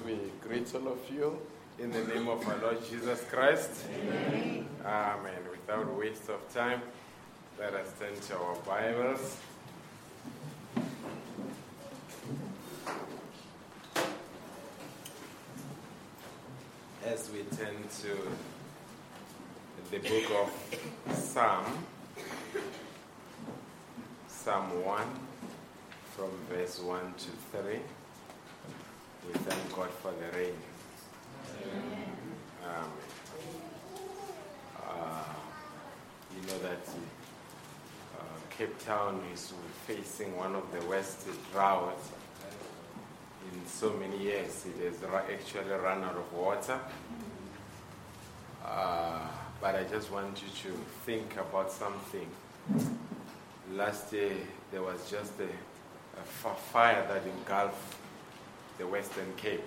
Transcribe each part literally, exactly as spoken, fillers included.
we greet all of you in the name of our Lord Jesus Christ. Amen. Amen. Without waste of time, let us turn to our Bibles. As we turn to the book of Psalm, Psalm one, from verse one to three, we thank God for the rain. Amen. Amen. Uh, you know that uh, Cape Town is facing one of the worst droughts in so many years. It has ra- actually run out of water. Uh, but I just want you to think about something. Last year, there was just a, a f- fire that engulfed the Western Cape.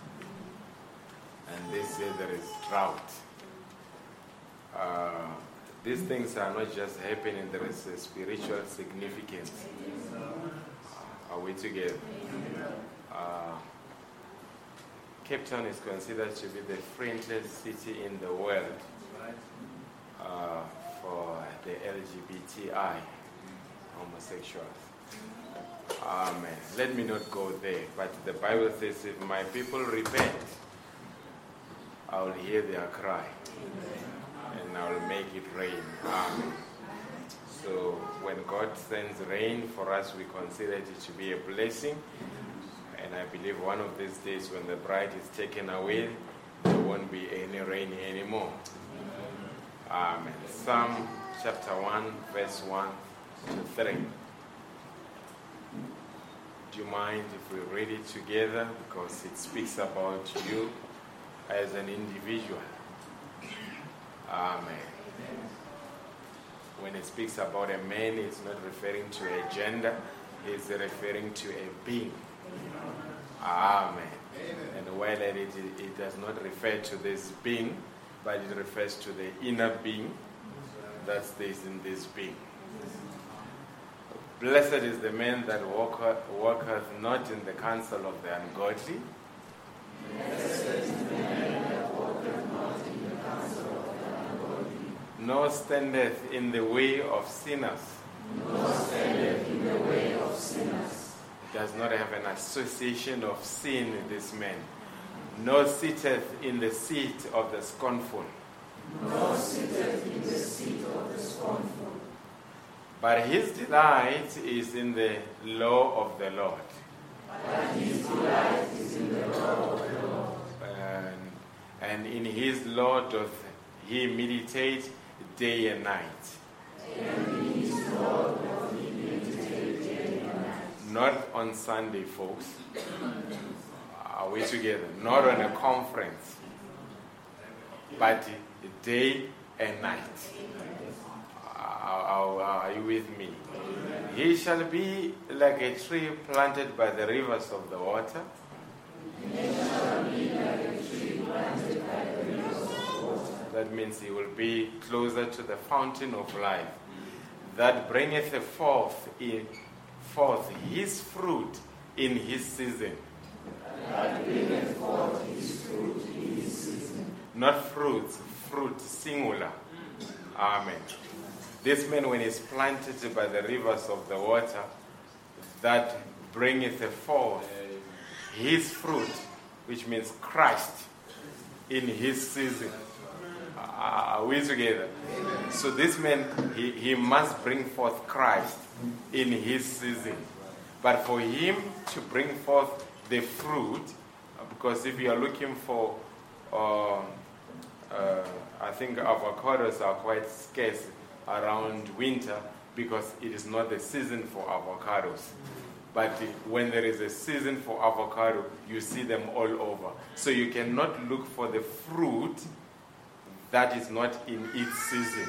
And they say there is drought. Uh, these things are not just happening, there is a spiritual significance. Uh, are we together? Uh, Cape Town is considered to be the friendliest city in the world uh, for the L G B T I, homosexuals. Amen. Let me not go there, but the Bible says, if my people repent, I will hear their cry, and I will make it rain. Amen. So when God sends rain for us, we consider it to be a blessing. And I believe one of these days when the bride is taken away, there won't be any rain anymore. Amen. Psalm chapter one, verse one to three. Do you mind if we read it together? Because it speaks about you as an individual. Amen. When it speaks about a man, it's not referring to a gender, it's referring to a being. Amen. And while it, it, it does not refer to this being, but it refers to the inner being that stays in this being. Blessed is the man that walketh, walketh not in the counsel of the ungodly. Blessed is the man that walketh not in the counsel of the ungodly. Nor standeth in the way of sinners. Nor standeth in the way of sinners. Does not have an association of sin, this man. Nor sitteth in the seat of the scornful. Nor sitteth in the seat of the scornful. But his delight is in the law of the Lord. But his delight is in the law of the Lord. And, and in his law doth he meditate day and night. And in his law doth he meditate day and night. Not on Sunday, folks. Are we together? Not on a conference. But day and night. Are you with me? He shall be like a tree planted by the rivers of the water. He shall be like a tree planted by the rivers of the water. That means he will be closer to the fountain of life. That bringeth forth in forth his fruit in his season. That bringeth forth his fruit in his season. Not fruits, fruit singular. Amen. This man, when he is planted by the rivers of the water, that bringeth forth his fruit, which means Christ, in his season. Are we together? So this man, he, he must bring forth Christ in his season. But for him to bring forth the fruit, because if you are looking for, uh, uh, I think avocados are quite scarce around winter because it is not the season for avocados. But when there is a season for avocado, you see them all over. So you cannot look for the fruit that is not in its season.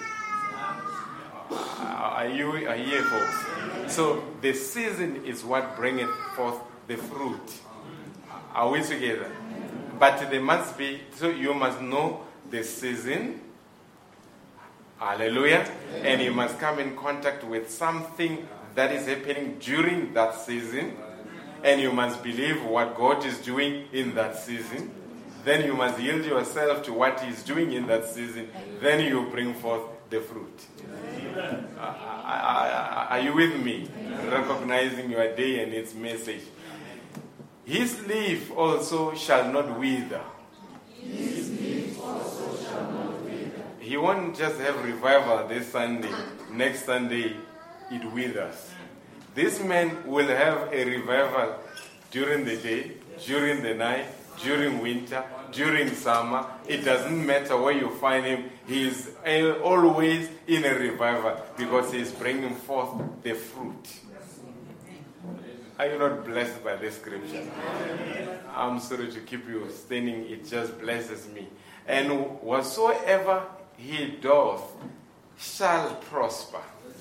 Are you are here, folks? So the season is what bringeth forth the fruit. Are we together? But there must be, so you must know the season. Hallelujah. And you must come in contact with something that is happening during that season. and you must believe what God is doing in that season. Then you must yield yourself to what He is doing in that season. Then you bring forth the fruit. Uh, are you with me? Recognizing your day and its message. His leaf also shall not wither. His leaf also shall not wither. He won't just have revival this Sunday. Next Sunday, it withers. This man will have a revival during the day, during the night, during winter, during summer. It doesn't matter where you find him. He is always in a revival because he is bringing forth the fruit. Are you not blessed by this scripture? I'm sorry to keep you standing. It just blesses me. And whatsoever he doth shall prosper.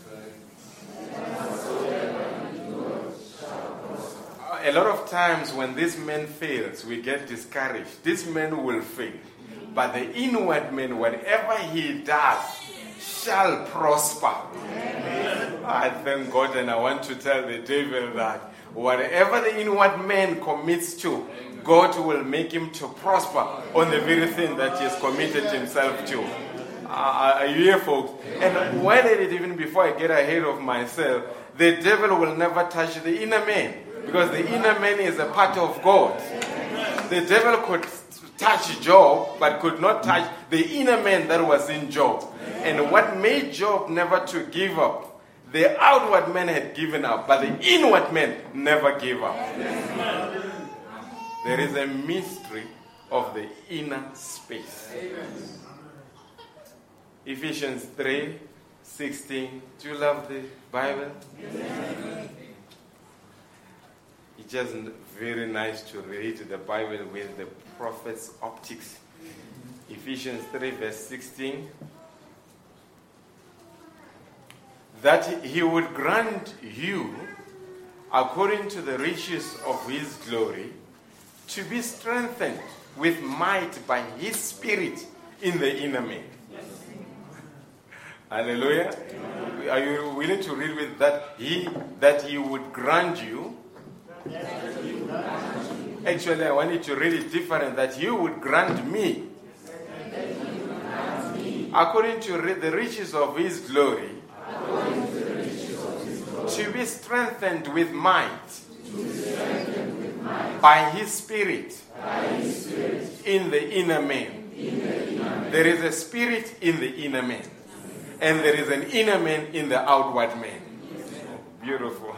A lot of times when this man fails, we get discouraged. This man will fail. But the inward man, whatever he does, shall prosper. Amen. I thank God, and I want to tell the devil that whatever the inward man commits to, God will make him to prosper on the very thing that he has committed himself to. Uh, are you here, folks? And why did it, even before I get ahead of myself, the devil will never touch the inner man. Because the inner man is a part of God. The devil could touch Job, but could not touch the inner man that was in Job. And what made Job never to give up, the outward man had given up, but the inward man never gave up. There is a mystery of the inner space. Ephesians three sixteen. Do you love the Bible? It's just very nice to read the Bible with the prophet's optics. Ephesians three verse sixteen. That he would grant you, according to the riches of his glory, to be strengthened with might by his Spirit in the inner man. Yes. Hallelujah. Amen. Are you willing to read with that? He that he would grant you. Actually, I want you to read it different. That he would grant me, according to the riches of his glory, to be strengthened with might by his Spirit in the inner man. There is a spirit in the inner man, and there is an inner man in the outward man. Beautiful.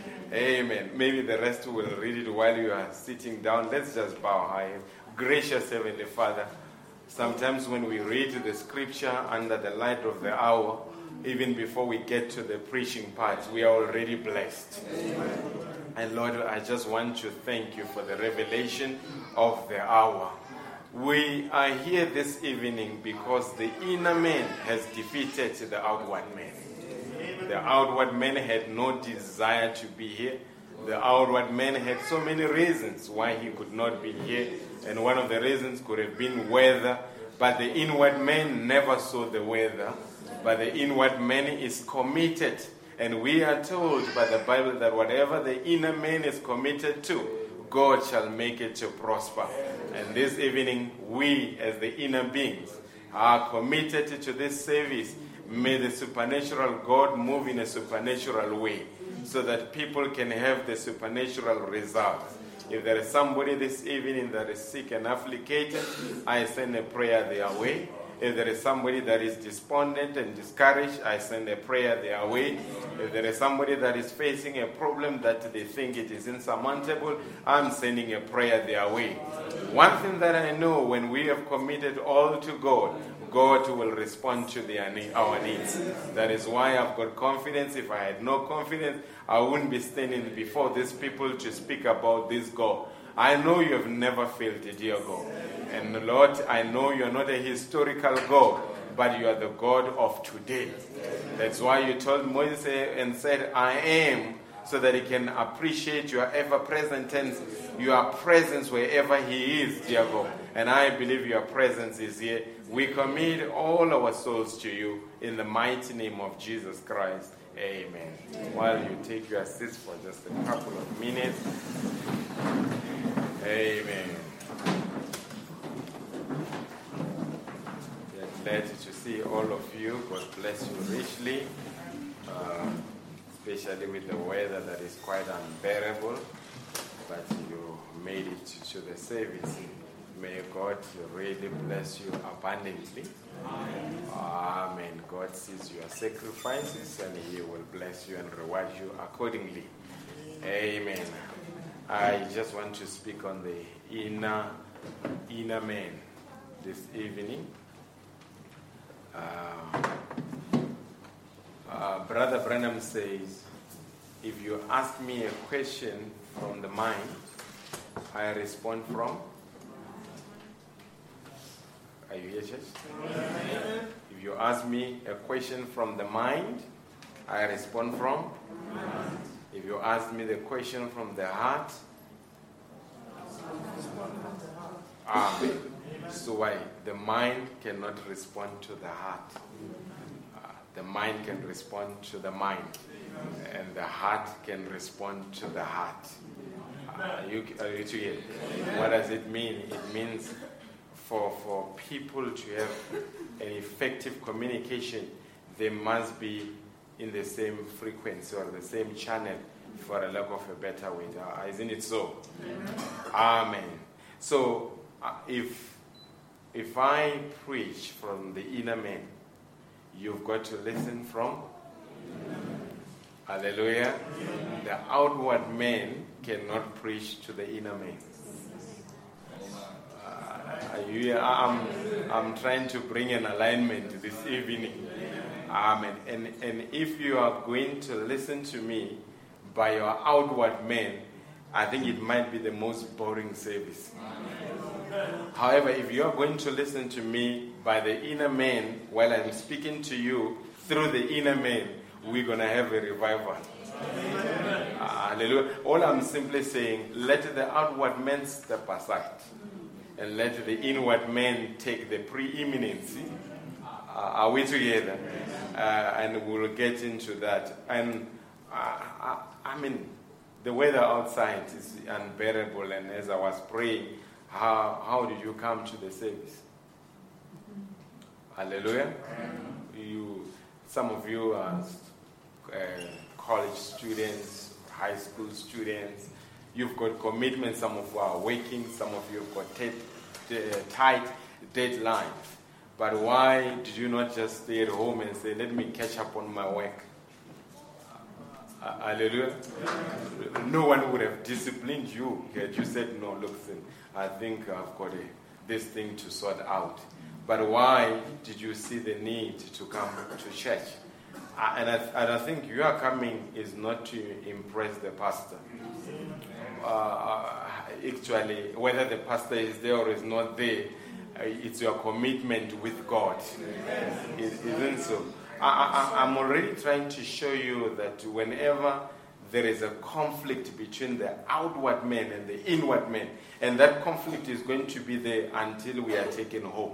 Amen. Maybe the rest will read it while you are sitting down. Let's just bow high. Gracious Heavenly Father, sometimes when we read the scripture under the light of the hour, even before we get to the preaching part, we are already blessed. Amen. And Lord, I just want to thank you for the revelation of the hour. We are here this evening because the inner man has defeated the outward man. The outward man had no desire to be here. The outward man had so many reasons why he could not be here. And one of the reasons could have been weather. But the inward man never saw the weather. But the inward man is committed. And we are told by the Bible that whatever the inner man is committed to, God shall make it to prosper. And this evening, we as the inner beings are committed to this service. May the supernatural God move in a supernatural way so that people can have the supernatural results. If there is somebody this evening that is sick and afflicted, I send a prayer their way. If there is somebody that is despondent and discouraged, I send a prayer their way. If there is somebody that is facing a problem that they think it is insurmountable, I'm sending a prayer their way. One thing that I know, when we have committed all to God, God will respond to their, our needs. That is why I've got confidence. If I had no confidence, I wouldn't be standing before these people to speak about this God. I know you have never failed, dear God. And Lord, I know you're not a historical God, but you are the God of today. That's why you told Moses and said, I am, so that he can appreciate your ever-present tense, your presence wherever he is, dear God. And I believe your presence is here. We commit all our souls to you in the mighty name of Jesus Christ. Amen. While you take your seats for just a couple of minutes. Amen. We are glad to see all of you. God bless you richly. Uh, especially with the weather that is quite unbearable. But you made it to the service. May God really bless you abundantly. Amen. Amen. God sees your sacrifices and He will bless you and reward you accordingly. Amen. I just want to speak on the inner, inner man this evening. Uh, uh, Brother Branham says, if you ask me a question from the mind, I respond from. Are you here, church? Amen. If you ask me a question from the mind, I respond from. Amen. If you ask me the question from the heart, Amen. So why? The mind cannot respond to the heart. Uh, the mind can respond to the mind. And the heart can respond to the heart. Uh, you, are you together? What does it mean? It means for, for people to have an effective communication, they must be in the same frequency or the same channel, for a lack of a better word. Uh, isn't it so? Amen. Amen. So uh, if if I preach from the inner man, you've got to listen from. Hallelujah. The outward man cannot preach to the inner man. Uh, you, I'm, I'm trying to bring an alignment this evening. Amen. And, and if you are going to listen to me by your outward man, I think it might be the most boring service. However, if you are going to listen to me by the inner man while I'm speaking to you through the inner man, we're going to have a revival. Uh, hallelujah. All I'm simply saying, let the outward man step aside and let the inward man take the preeminence. Uh, are we together? Uh, and we'll get into that. And uh, I, I mean, the weather outside is unbearable. And as I was praying, how, how did you come to the service? Hallelujah. You, some of you are Uh, college students, high school students. You've got commitments. Some of you are working. Some of you have got t- t- tight deadlines. But why did you not just stay at home and say, let me catch up on my work? Uh, hallelujah. No one would have disciplined you had you said, no, look, I think I've got a, this thing to sort out. But why did you see the need to come to church? Uh, and, I, and I think your coming is not to impress the pastor. Uh, actually, whether the pastor is there or is not there, uh, it's your commitment with God. It isn't so. I, I, I'm already trying to show you that whenever there is a conflict between the outward man and the inward man, and that conflict is going to be there until we are taken home.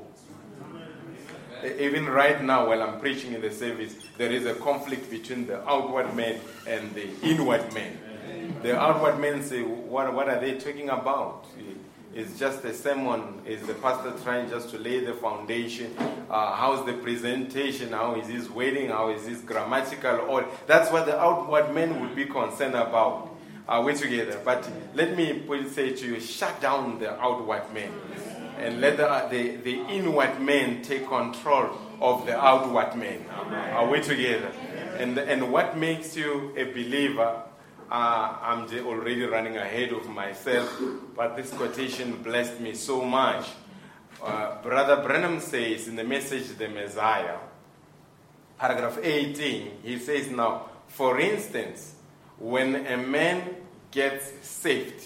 Even right now, while I'm preaching in the service, there is a conflict between the outward man and the inward man. The outward men say, what, what are they talking about? It's just a sermon. Is the pastor trying just to lay the foundation? Uh, how's the presentation? How is his wording? How is his grammatical order? That's what the outward men would be concerned about. Are we together? But let me say to you, shut down the outward man. And let the, the, the inward man take control of the outward man. Are we together? And, and what makes you a believer? Uh, I'm already running ahead of myself, but this quotation blessed me so much. Uh, Brother Branham says in the message, The Messiah, paragraph eighteen, he says now, for instance, when a man gets saved,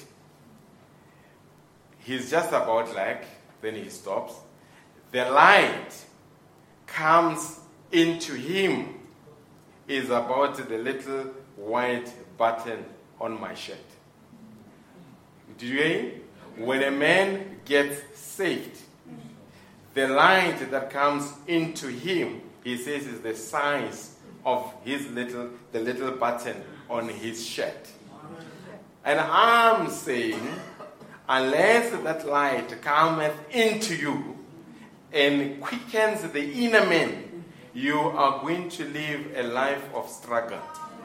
he's just about like, then he stops. The light comes into him is about the little white button on my shirt. Do you hear? When a man gets saved, the light that comes into him, he says, is the size of his little, the little button on his shirt. And I'm saying, unless that light cometh into you and quickens the inner man, you are going to live a life of struggle.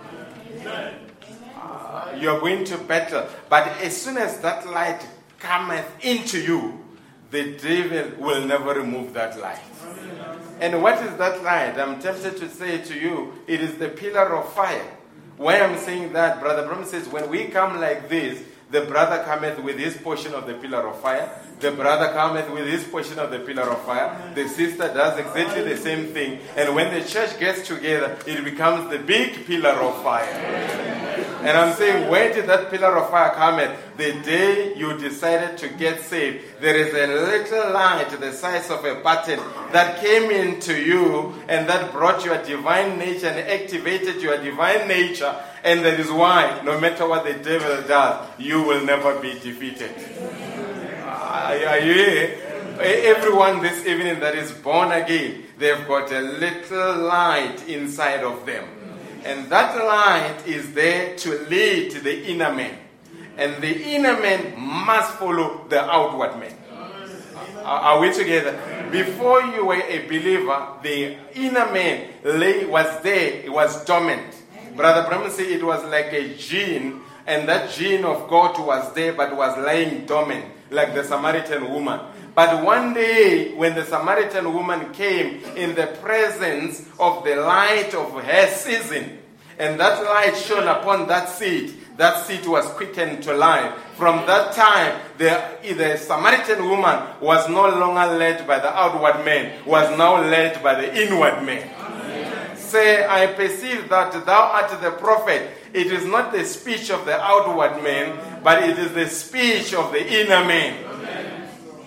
Uh, you are going to battle. But as soon as that light cometh into you, the devil will never remove that light. And what is that light? I'm tempted to say to you, it is the pillar of fire. Why I'm saying that, Brother Bram says, when we come like this, the brother cometh with his portion of the pillar of fire. The brother cometh with his portion of the pillar of fire. The sister does exactly the same thing. And when the church gets together, it becomes the big pillar of fire. And I'm saying, where did that pillar of fire come at? The day you decided to get saved, there is a little light the size of a button that came into you and that brought your divine nature and activated your divine nature. And that is why, no matter what the devil does, you will never be defeated. Are you here? Everyone this evening that is born again, they've got a little light inside of them. And that light is there to lead the inner man. And the inner man must follow the outward man. Are we together? Before you were a believer, the inner man lay, was there, it was dormant. Brother Bram said it was like a gene, and that gene of God was there but was lying dormant, like the Samaritan woman. But one day, when the Samaritan woman came in the presence of the light of her season, and that light shone upon that seed, that seed was quickened to life. From that time, the, the Samaritan woman was no longer led by the outward man, was now led by the inward man. Amen. Say, I perceive that thou art the prophet. It is not the speech of the outward man, but it is the speech of the inner man. Amen.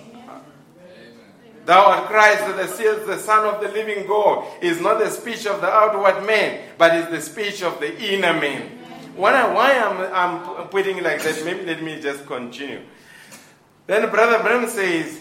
Thou art Christ, the seals, the Son of the living God. Is not the speech of the outward man, but is the speech of the inner man. Why, why I'm, I'm putting it like that, maybe let me just continue. Then Brother Bram says,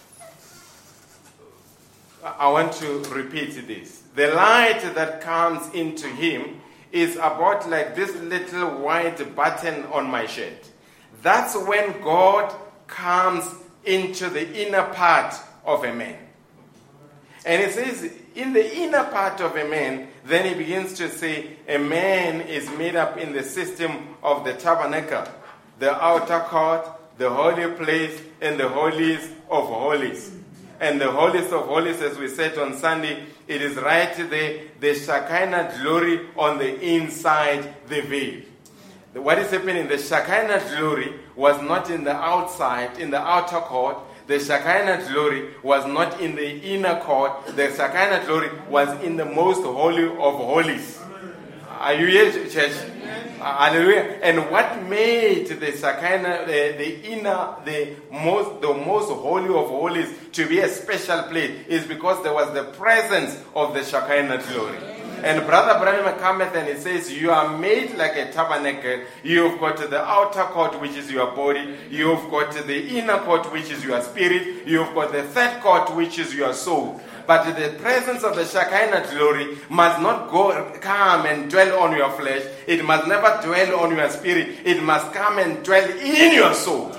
I want to repeat this. The light that comes into him is about like this little white button on my shirt. That's when God comes into the inner part of a man. And it says, in the inner part of a man, then he begins to say, a man is made up in the system of the tabernacle, the outer court, the holy place, and the holiest of holies. And the holiest of holies, as we said on Sunday, it is right there, the Shekinah glory on the inside the veil. What is happening? The Shekinah glory was not in the outside, in the outer court. The Shekinah glory was not in the inner court. The Shekinah glory was in the most holy of holies. Are you here, church? Hallelujah. And what made the Shekinah, the, the inner, the most, the most holy of holies to be a special place is because there was the presence of the Shekinah glory. And Brother Branham cometh and he says, you are made like a tabernacle. You've got the outer court, which is your body. You've got the inner court, which is your spirit. You've got the third court, which is your soul. But the presence of the Shekinah glory must not go come and dwell on your flesh. It must never dwell on your spirit. It must come and dwell in your soul.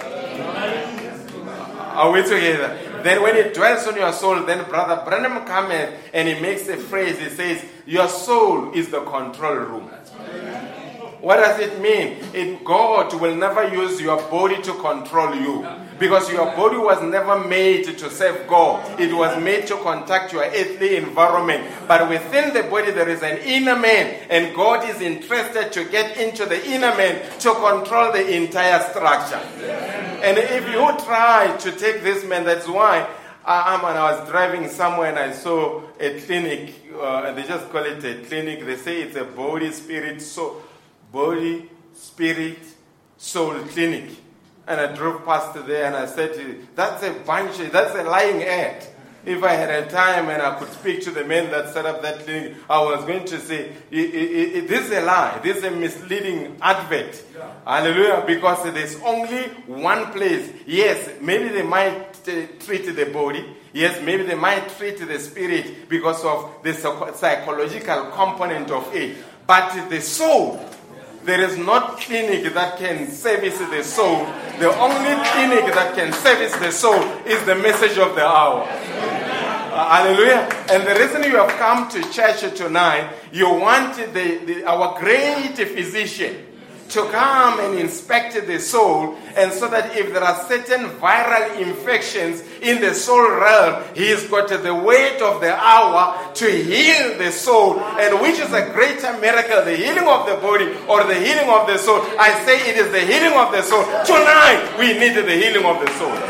Are we together? Then when it dwells on your soul, then Brother Branham comes and he makes a phrase. He says, your soul is the control room. What does it mean? It, God will never use your body to control you. Because your body was never made to serve God. It was made to contact your earthly environment. But within the body there is an inner man. And God is interested to get into the inner man to control the entire structure. And if you try to take this man, that's why I, when I was driving somewhere and I saw a clinic, uh, and they just call it a clinic. They say it's a body, spirit, soul, body, spirit, soul clinic. And I drove past there and I said, that's a bunch, that's a lying ad. If I had a time and I could speak to the men that set up that clinic, I was going to say, it, it, it, this is a lie. This is a misleading advert. Yeah. Hallelujah. Because there's only one place. Yes, maybe they might uh, treat the body. Yes, maybe they might treat the spirit because of the psychological component of it. But the soul, there is not clinic that can service the soul. The only clinic that can service the soul is the message of the hour. Uh, hallelujah. And the reason you have come to church tonight, you want the, the, our great physician to come and inspect the soul, and so that if there are certain viral infections in the soul realm, he's got the weight of the hour to heal the soul. And which is a greater miracle, the healing of the body or the healing of the soul? I say it is the healing of the soul. Tonight, we need the healing of the soul.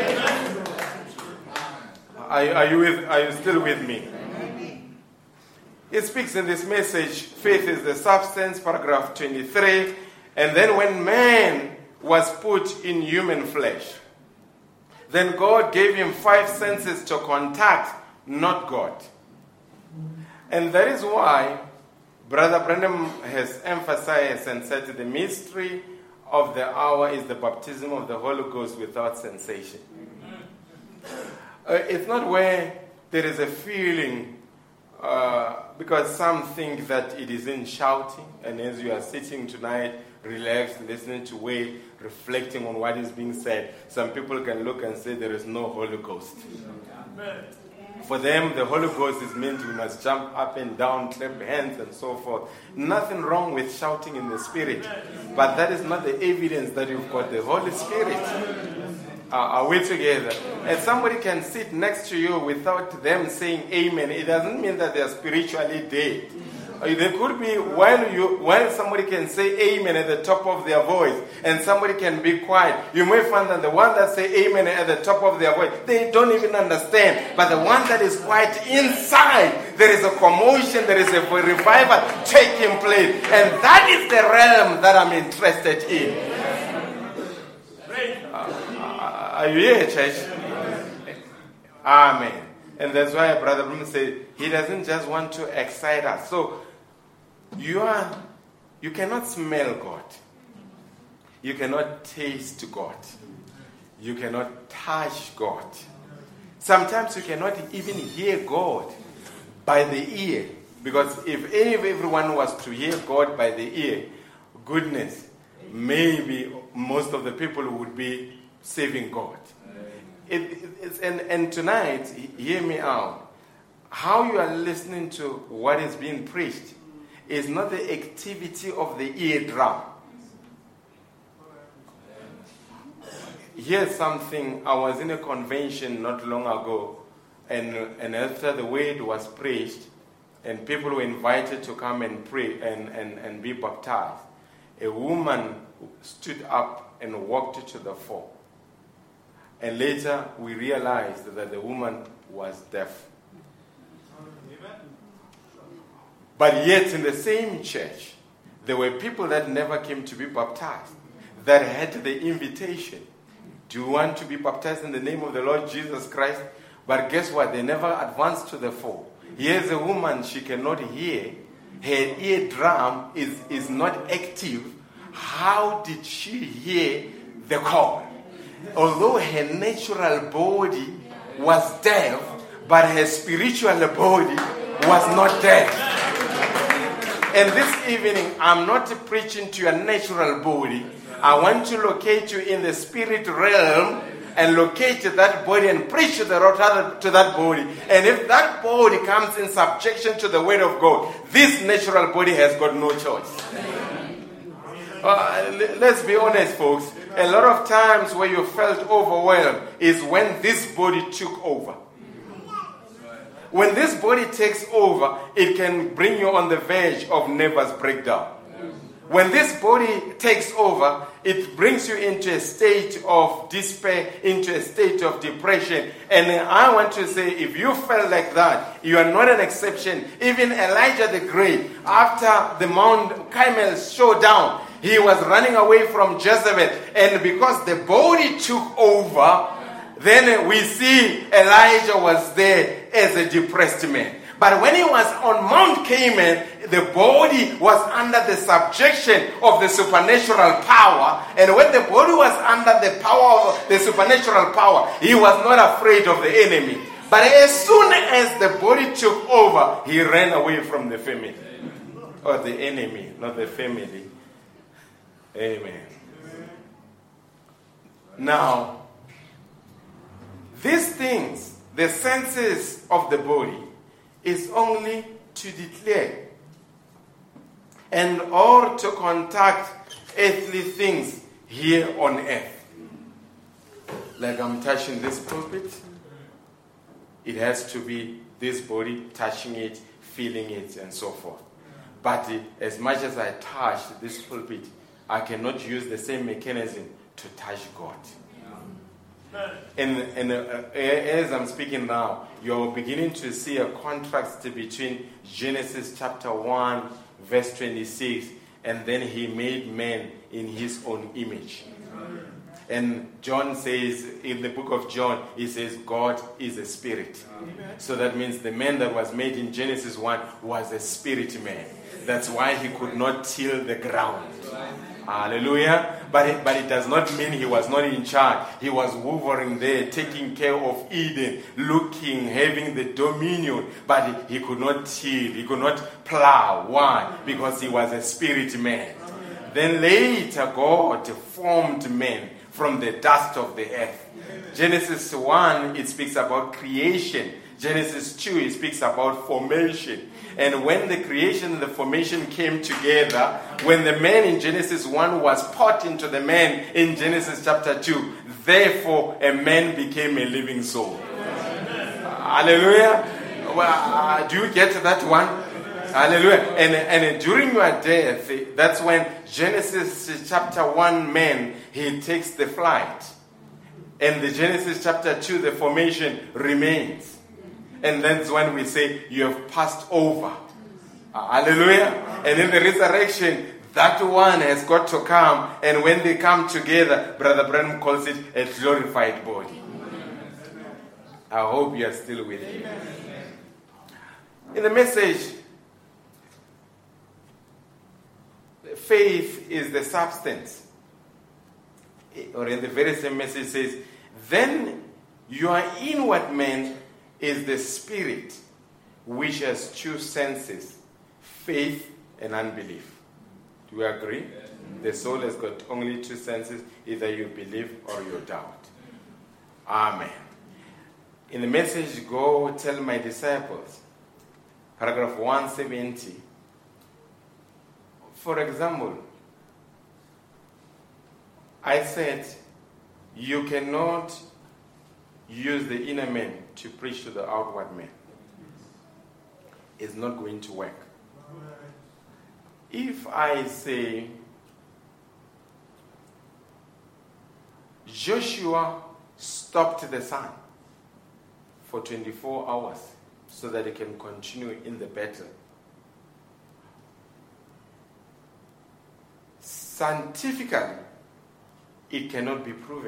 Are, are, you with, are you still with me? It speaks in this message, faith is the substance, paragraph twenty-three. And then when man was put in human flesh, then God gave him five senses to contact, not God. And that is why Brother Branham has emphasized and said the mystery of the hour is the baptism of the Holy Ghost without sensation. Uh, it's not where there is a feeling, uh, because some think that it is in shouting, and as you are sitting tonight, relaxed, listening to way, reflecting on what is being said, some people can look and say there is no Holy Ghost. Amen. For them, the Holy Ghost is meant we must jump up and down, clap hands and so forth. Nothing wrong with shouting in the Spirit, but that is not the evidence that you've got the Holy Spirit. Uh, are we together? And somebody can sit next to you without them saying amen. It doesn't mean that they are spiritually dead. There could be while you while somebody can say amen at the top of their voice and somebody can be quiet. You may find that the one that say amen at the top of their voice, they don't even understand. But the one that is quiet inside, there is a commotion, there is a revival taking place. And that is the realm that I'm interested in. Uh, are you here, church? Amen. And that's why Brother Bloom said he doesn't just want to excite us. So you are, you cannot smell God. You cannot taste God. You cannot touch God. Sometimes you cannot even hear God by the ear. Because if any of everyone was to hear God by the ear, goodness, maybe most of the people would be serving God. It, it's, and, and tonight, hear me out. How you are listening to what is being preached is not the activity of the eardrum. Here's something. I was in a convention not long ago, and, and after the word was preached, and people were invited to come and pray and, and, and be baptized, a woman stood up and walked to the fore. And later we realized that the woman was deaf. But yet in the same church, there were people that never came to be baptized, that had the invitation. Do you want to be baptized in the name of the Lord Jesus Christ? But guess what? They never advanced to the fore. Here's a woman, she cannot hear. Her eardrum is, is not active. How did she hear the call? Although her natural body was deaf, but her spiritual body was not deaf. And this evening, I'm not preaching to your natural body. I want to locate you in the spirit realm and locate that body and preach to, the, to that body. And if that body comes in subjection to the word of God, this natural body has got no choice. Uh, let's be honest, folks. A lot of times where you felt overwhelmed is when this body took over. When this body takes over, it can bring you on the verge of nervous breakdown. When this body takes over, it brings you into a state of despair, into a state of depression. And I want to say, if you felt like that, you are not an exception. Even Elijah the Great, after the Mount Carmel showdown, he was running away from Jezebel. And because the body took over, then we see Elijah was there as a depressed man. But when he was on Mount Carmel, the body was under the subjection of the supernatural power. And when the body was under the power of the supernatural power, he was not afraid of the enemy. But as soon as the body took over, he ran away from the family. Or the enemy, not the family. Amen. Now, these things, the senses of the body, is only to declare and or to contact earthly things here on earth. Like I'm touching this pulpit, it has to be this body touching it, feeling it, and so forth. But as much as I touch this pulpit, I cannot use the same mechanism to touch God. And, and uh, as I'm speaking now, you're beginning to see a contrast between Genesis chapter one, verse twenty-six, and then he made man in his own image. And John says, in the book of John, he says, God is a spirit. So that means the man that was made in Genesis one was a spirit man. That's why he could not till the ground. Hallelujah. But it, but it does not mean he was not in charge. He was hovering there, taking care of Eden, looking, having the dominion. But he, he could not till, he could not plow. Why? Because he was a spirit man. Then later God formed man from the dust of the earth. Genesis one, it speaks about creation. Genesis two, it speaks about formation. And when the creation and the formation came together, when the man in Genesis one was put into the man in Genesis chapter two, therefore a man became a living soul. Uh, hallelujah. Well, uh, do you get that one? Hallelujah. And, and during your death, that's when Genesis chapter one man, he takes the flight. And the Genesis chapter two, the formation remains. And that's when we say, you have passed over. Uh, hallelujah. And in the resurrection, that one has got to come. And when they come together, Brother Branham calls it a glorified body. I hope you are still with me. In the message, faith is the substance. Or in the very same message says, then your inward man is the spirit which has two senses, faith and unbelief. Do you agree? Yes. The soul has got only two senses, either you believe or you doubt. Amen. In the message, go tell my disciples, paragraph one seventy. For example, I said, you cannot use the inner man to preach to the outward man. It's not going to work. If I say, Joshua stopped the sun for twenty-four hours so that he can continue in the battle, scientifically, it cannot be proven.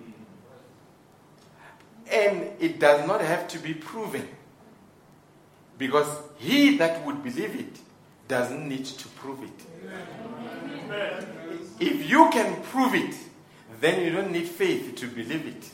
And it does not have to be proven. Because he that would believe it doesn't need to prove it. Amen. If you can prove it, then you don't need faith to believe it.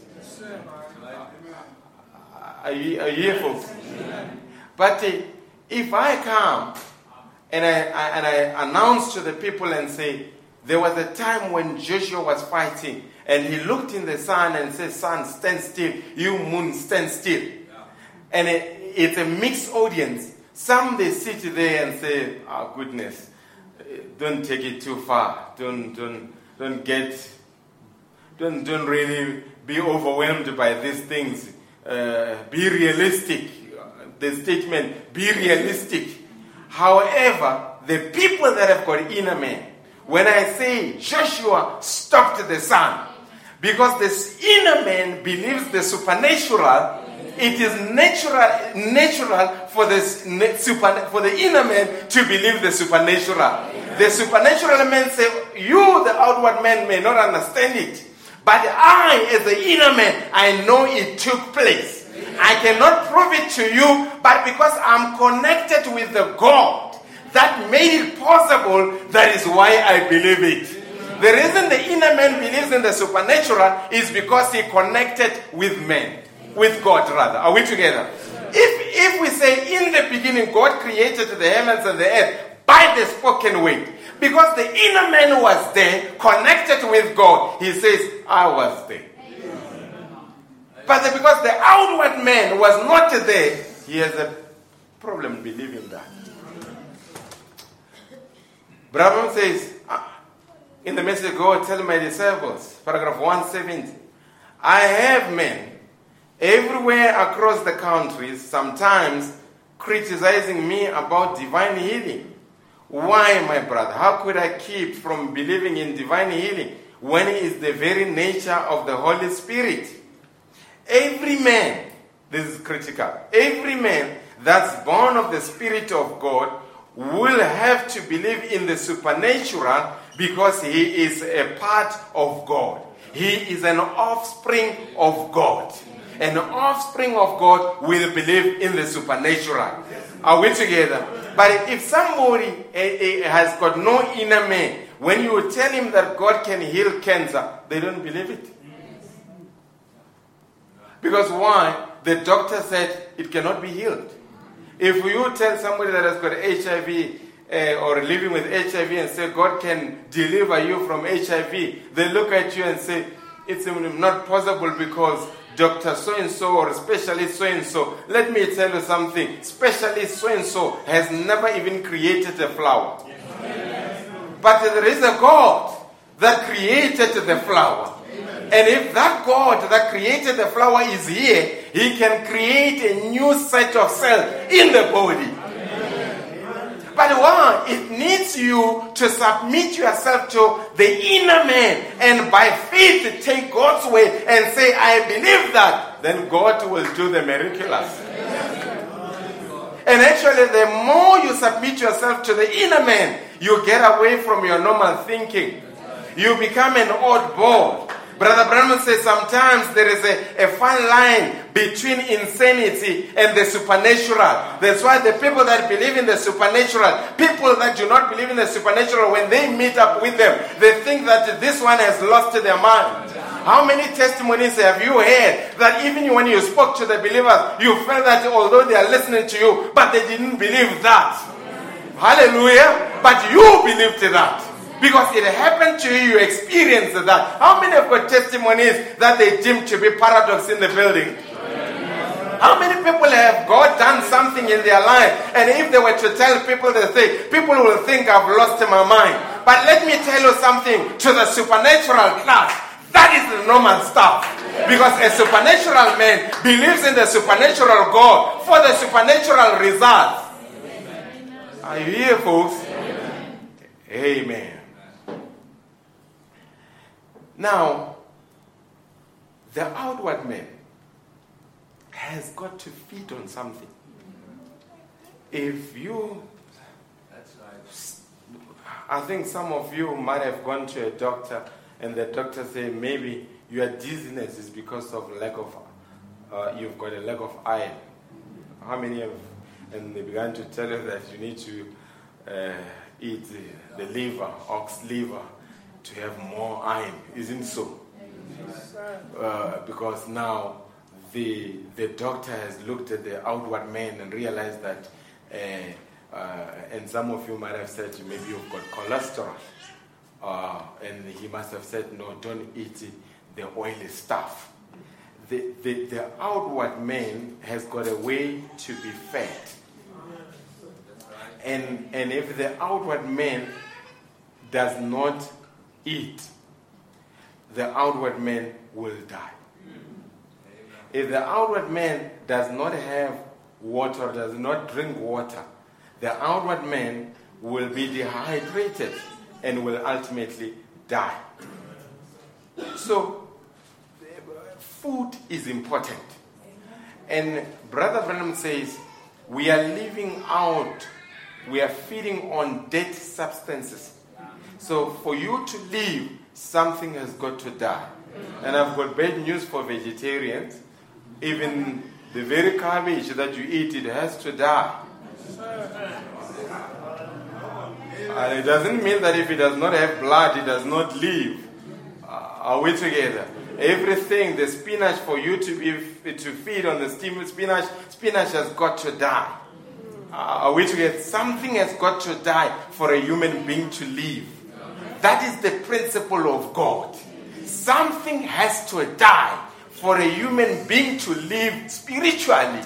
Are you, are you here, folks? But uh, if I come and I, I, and I announce to the people and say, there was a time when Joshua was fighting, and he looked in the sun and said, sun, stand still. You, moon, stand still. Yeah. And it, it's a mixed audience. Some, they sit there and say, oh, goodness, don't take it too far. Don't, don't, don't get, don't, don't really be overwhelmed by these things. Uh, be realistic. The statement, be realistic. However, the people that have got inner man, when I say Joshua stopped the sun, because this inner man believes the supernatural, it is natural natural for the, super, for the inner man to believe the supernatural. The supernatural man say, you, the outward man, may not understand it. But I, as the inner man, I know it took place. I cannot prove it to you, but because I'm connected with the God that made it possible, that is why I believe it. The reason the inner man believes in the supernatural is because he connected with men, with God rather. Are we together? If, if we say in the beginning God created the heavens and the earth by the spoken word, because the inner man was there, connected with God, he says, I was there. But because the outward man was not there, he has a problem believing that. Brahman says, in the message, go tell my disciples, paragraph one seventy, I have men everywhere across the countries, sometimes criticizing me about divine healing. Why, my brother? How could I keep from believing in divine healing when it is the very nature of the Holy Spirit? Every man, this is critical, every man that's born of the Spirit of God will have to believe in the supernatural because he is a part of God. He is an offspring of God. An offspring of God will believe in the supernatural. Are we together? But if somebody uh, uh, has got no inner man, when you tell him that God can heal cancer, they don't believe it. Because why? The doctor said it cannot be healed. If you tell somebody that has got H I V uh, or living with H I V and say God can deliver you from H I V, they look at you and say it's not possible because Doctor so-and-so or specialist so-and-so. Let me tell you something. Specialist so-and-so has never even created a flower. Yes. But there is a God that created the flower. Amen. And if that God that created the flower is here, he can create a new set of cells in the body. But why? It needs you to submit yourself to the inner man and by faith take God's way and say, I believe that. Then God will do the miraculous. And actually, the more you submit yourself to the inner man, you get away from your normal thinking. You become an oddball. Brother Branham says sometimes there is a, a fine line between insanity and the supernatural. That's why the people that believe in the supernatural, people that do not believe in the supernatural, when they meet up with them, they think that this one has lost their mind. How many testimonies have you heard that even when you spoke to the believers, you felt that although they are listening to you, but they didn't believe that. Hallelujah. But you believed that. Because it happened to you, you experienced that. How many have got testimonies that they deem to be paradox in the building? How many people have God done something in their life, and if they were to tell people, they say, people will think I've lost my mind. But let me tell you something, to the supernatural class, that is the normal stuff. Because a supernatural man believes in the supernatural God for the supernatural results. Are you here, folks? Amen. Now, the outward man has got to feed on something. If you, that's right. I think some of you might have gone to a doctor and the doctor said maybe your dizziness is because of lack of, uh, you've got a lack of iron. How many have, and they began to tell you that you need to uh, eat the, the liver, ox liver, to have more iron, isn't so? Uh, because now the the doctor has looked at the outward man and realized that, uh, uh, and some of you might have said maybe you've got cholesterol, uh, and he must have said no, don't eat the oily stuff. The, the the outward man has got a way to be fed, and and if the outward man does not eat, the outward man will die. If the outward man does not have water, does not drink water, the outward man will be dehydrated and will ultimately die. So, food is important. And Brother Branham says, we are living out, we are feeding on dead substances. So for you to live, something has got to die. And I've got bad news for vegetarians. Even The very cabbage that you eat, it has to die. And it doesn't mean that if it does not have blood, it does not live. Uh, are we together? Everything, the spinach, for you to be to feed on the steamed spinach, spinach has got to die. Uh, are we together? Something has got to die for a human being to live. That is the principle of God. Something has to die for a human being to live spiritually.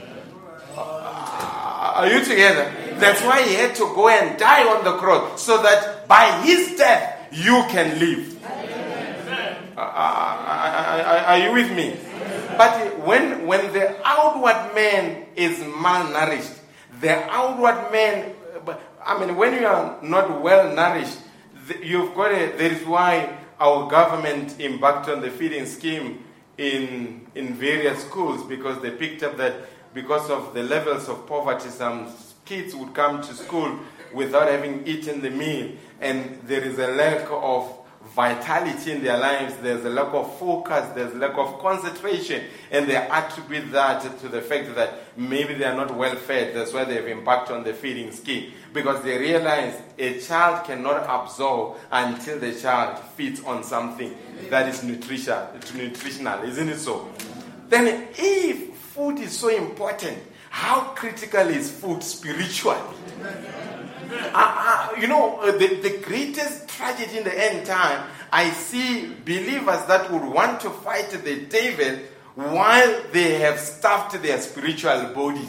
Uh, are you together? That's why he had to go and die on the cross, so that by his death you can live. Uh, uh, are you with me? But when, when the outward man is malnourished, the outward man, I mean, when you are not well nourished, you've got a, that is why our government embarked on the feeding scheme in in various schools, because they picked up that because of the levels of poverty, some kids would come to school without having eaten the meal, and there is a lack of vitality in their lives, there's a lack of focus, there's a lack of concentration, and they attribute that to the fact that maybe they are not well fed. That's why they've embarked on the feeding scheme, because they realize a child cannot absorb until the child feeds on something that is nutrition, nutritional, isn't it so? Then if food is so important, how critical is food spiritually? Uh, uh, you know, uh, the, the greatest tragedy in the end time, I see believers that would want to fight the devil while they have stuffed their spiritual bodies.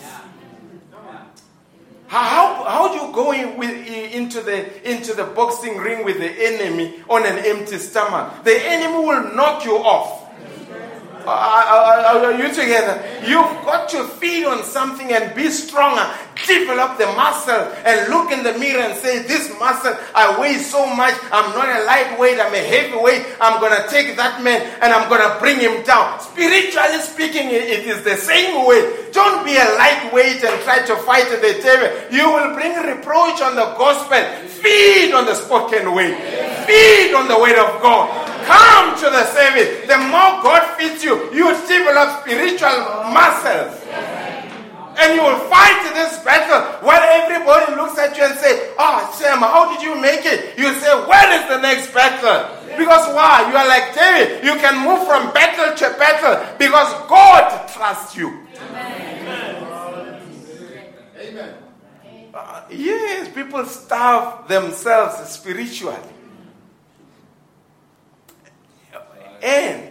How, how, how do you go in with, into, the, into the boxing ring with the enemy on an empty stomach? The enemy will knock you off. Uh, are, are you together? You've got to feed on something and be stronger. Develop the muscle and look in the mirror and say, this muscle, I weigh so much. I'm not a lightweight, I'm a heavyweight. I'm going to take that man and I'm going to bring him down. Spiritually speaking, it is the same way. Don't be a lightweight and try to fight the devil. You will bring reproach on the gospel. Feed on the spoken word. Feed on the word of God. Come to the service. The more God feeds you, you develop spiritual muscles. And you will fight this battle where everybody looks at you and say, oh, Sam, how did you make it? You say, where is the next battle? Because why? You are like David. You can move from battle to battle because God trusts you. Amen. Amen. Uh, yes, people starve themselves spiritually. And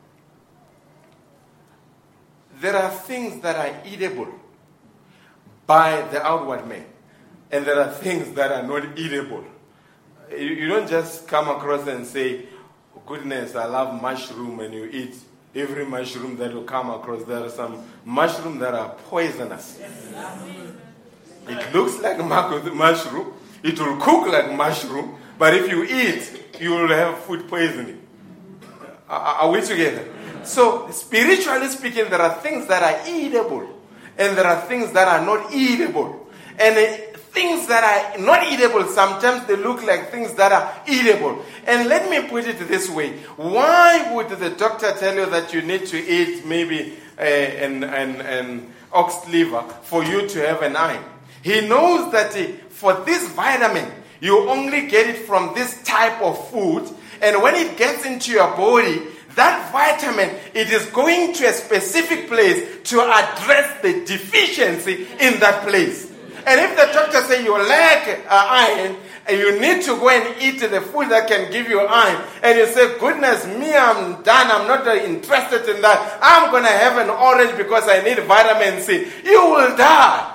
there are things that are eatable by the outward man, and there are things that are not eatable. You, you don't just come across and say, oh, goodness, I love mushroom, and you eat every mushroom that will come across. There are some mushrooms that are poisonous. It looks like mushroom, it will cook like mushroom, but if you eat, you will have food poisoning. Are we together? So, spiritually speaking, there are things that are eatable, and there are things that are not eatable. And uh, things that are not eatable, sometimes they look like things that are eatable. And let me put it this way. Why would the doctor tell you that you need to eat maybe uh, an, an, an ox liver for you to have an iron? He knows that uh, for this vitamin, you only get it from this type of food. And when it gets into your body, that vitamin, it is going to a specific place to address the deficiency in that place. And if the doctor says you lack uh, iron, and you need to go and eat the food that can give you iron, and you say, goodness me, I'm done, I'm not uh, interested in that, I'm going to have an orange because I need vitamin C, you will die.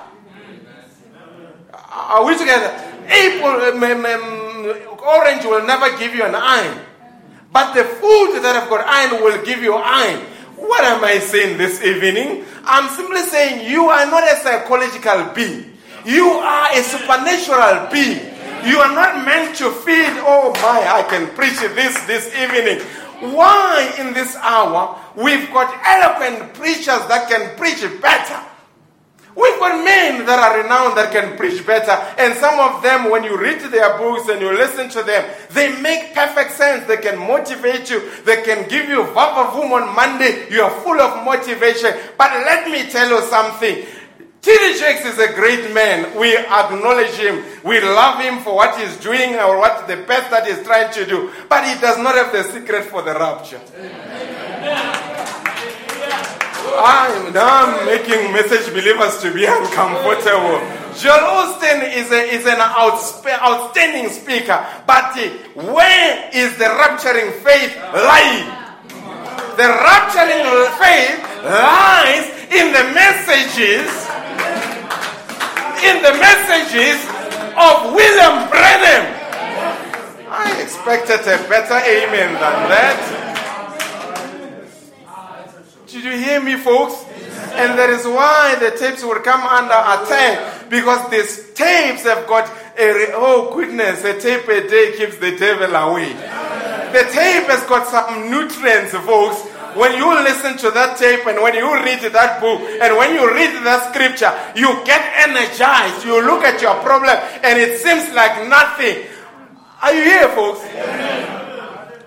Are we together? Apple, um, um, orange will never give you an iron. But the food that have got iron will give you iron. What am I saying this evening? I'm simply saying you are not a psychological being. You are a supernatural being. You are not meant to feed, oh my, I can preach this this evening. Why in this hour we've got eloquent preachers that can preach better? We've got men that are renowned that can preach better. And some of them, when you read their books and you listen to them, they make perfect sense. They can motivate you. They can give you vavavoom on Monday. You are full of motivation. But let me tell you something. T D Jakes is a great man. We acknowledge him. We love him for what he's doing or what the best that he's trying to do. But he does not have the secret for the rapture. I, now I'm making message believers to be uncomfortable. Joel Osteen is, a, is an outsp- outstanding speaker. But uh, where is the rapturing faith lying? The rapturing faith lies in the messages in the messages of William Branham. I expected a better amen than that. Did you hear me, folks? And that is why the tapes will come under attack, because these tapes have got a, oh goodness, a tape a day keeps the devil away. The tape has got some nutrients, folks. When you listen to that tape and when you read that book and when you read that scripture, you get energized. You look at your problem and it seems like nothing. Are you here, folks? Amen.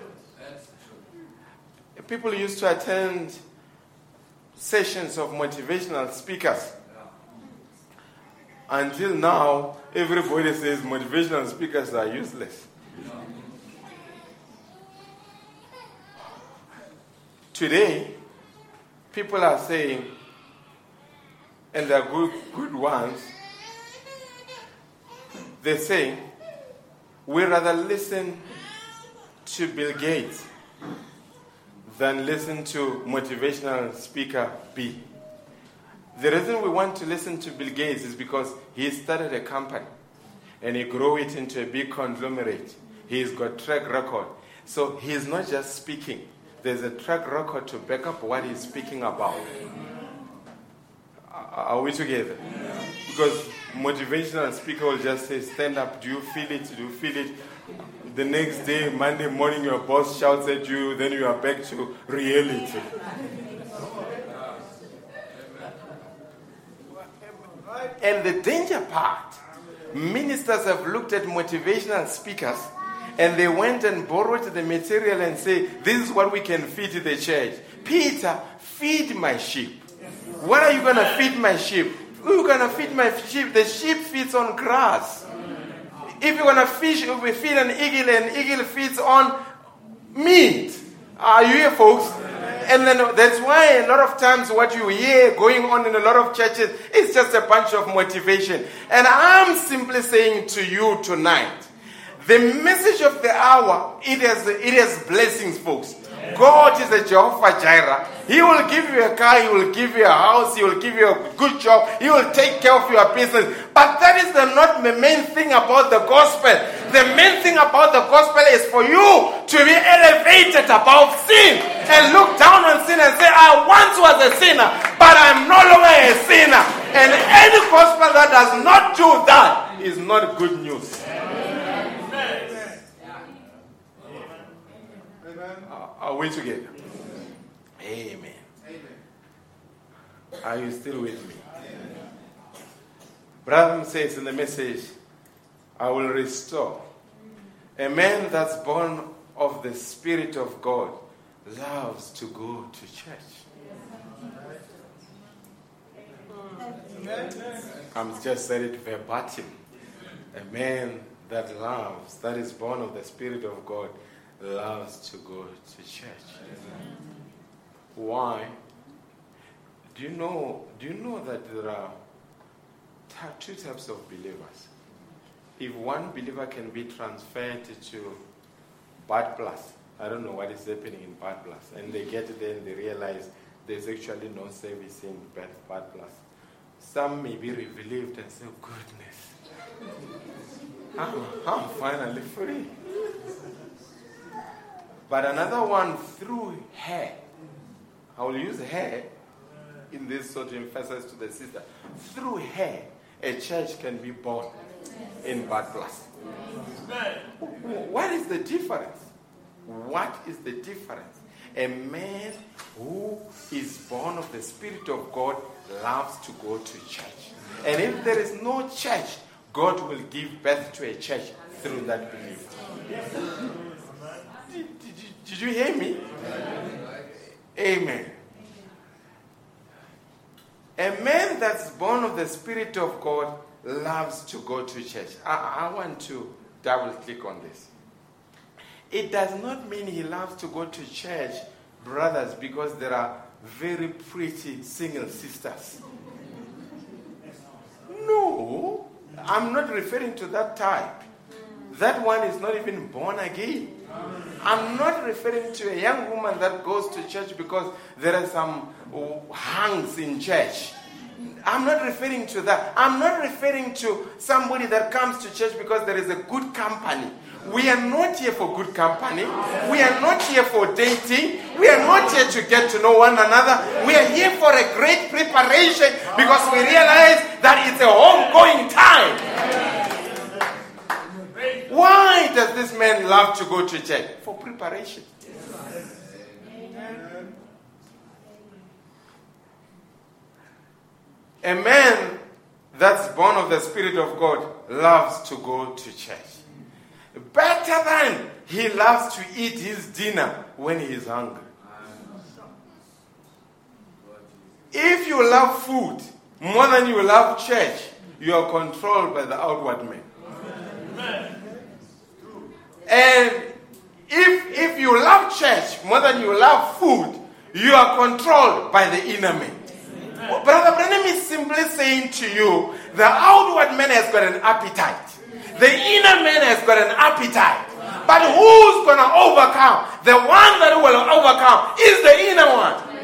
People used to attend sessions of motivational speakers. Until now, everybody says motivational speakers are useless. Today, people are saying, and they're good, good ones, they say, we'd rather listen to Bill Gates than listen to motivational speaker B. The reason we want to listen to Bill Gates is because he started a company and he grew it into a big conglomerate. He's got track record. So he's not just speaking. There's a track record to back up what he's speaking about. Are we together? Because motivational speaker will just say, stand up, do you feel it? Do you feel it? The next day, Monday morning, your boss shouts at you, then you are back to reality. And the danger part, ministers have looked at motivational speakers and they went and borrowed the material and say, this is what we can feed the church. Peter, feed my sheep. What are you going to feed my sheep? You're going to feed my sheep. The sheep feeds on grass. If you're going to fish, if we feed an eagle, an eagle feeds on meat. Are you here, folks? And then that's why a lot of times what you hear going on in a lot of churches is just a bunch of motivation. And I'm simply saying to you tonight, the message of the hour, it has, it has blessings, folks. God is a Jehovah Jireh. He will give you a car, He will give you a house, He will give you a good job, He will take care of your business. But that is the, not the main thing about the gospel. The main thing about the gospel is for you to be elevated above sin and look down on sin and say, I once was a sinner, but I'm no longer a sinner. And any gospel that does not do that is not good news. Are we together? Amen. Amen. Are you still with me? Amen. Branham says in the message, I will restore. A man that's born of the Spirit of God loves to go to church. I'm just saying it verbatim. A man that loves, that is born of the Spirit of God, loves to go to church. Why? Do you know? Do you know that there are two types of believers? If one believer can be transferred to Bad Plus, I don't know what is happening in Bad Plus, and they get there and they realize there's actually no service in Bad Plus. Some may be relieved and say, "Goodness, I'm, I'm finally free." But another one through her, I will use her in this sort of emphasis to the sister. Through her, a church can be born in Bad Plus. What is the difference? What is the difference? A man who is born of the Spirit of God loves to go to church. And if there is no church, God will give birth to a church through that belief. Did, did, you, did you hear me? Amen. A man that's born of the Spirit of God loves to go to church. I, I want to double click on this. It does not mean he loves to go to church, brothers, because there are very pretty single sisters. No, I'm not referring to that type. That one is not even born again. I'm not referring to a young woman that goes to church because there are some hangs in church. I'm not referring to that. I'm not referring to somebody that comes to church because there is a good company. We are not here for good company. We are not here for dating. We are not here to get to know one another. We are here for a great preparation because we realize that it's a ongoing time. Why does this man love to go to church? For preparation. A man that's born of the Spirit of God loves to go to church. Better than he loves to eat his dinner when he is hungry. If you love food more than you love church, you are controlled by the outward man. And if, if you love church more than you love food, you are controlled by the inner man. Well, Brother Branham is simply saying to you, the outward man has got an appetite. The inner man has got an appetite. But who's going to overcome? The one that will overcome is the inner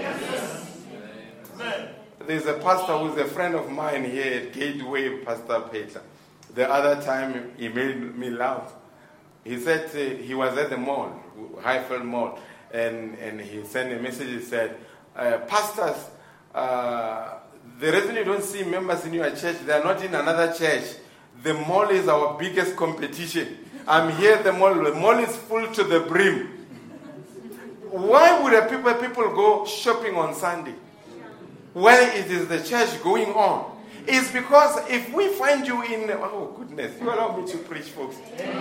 one. There's a pastor who's a friend of mine here at Gateway, Pastor Peter. The other time he made me laugh. He said uh, he was at the mall, Highfield Mall, and, and he sent a message. He said, uh, Pastors, uh, the reason you don't see members in your church, they are not in another church. The mall is our biggest competition. I'm here at the mall. The mall is full to the brim. Why would a people, people go shopping on Sunday? Well, it is the church going on. It's because if we find you in... Oh, goodness. You allow me to preach, folks.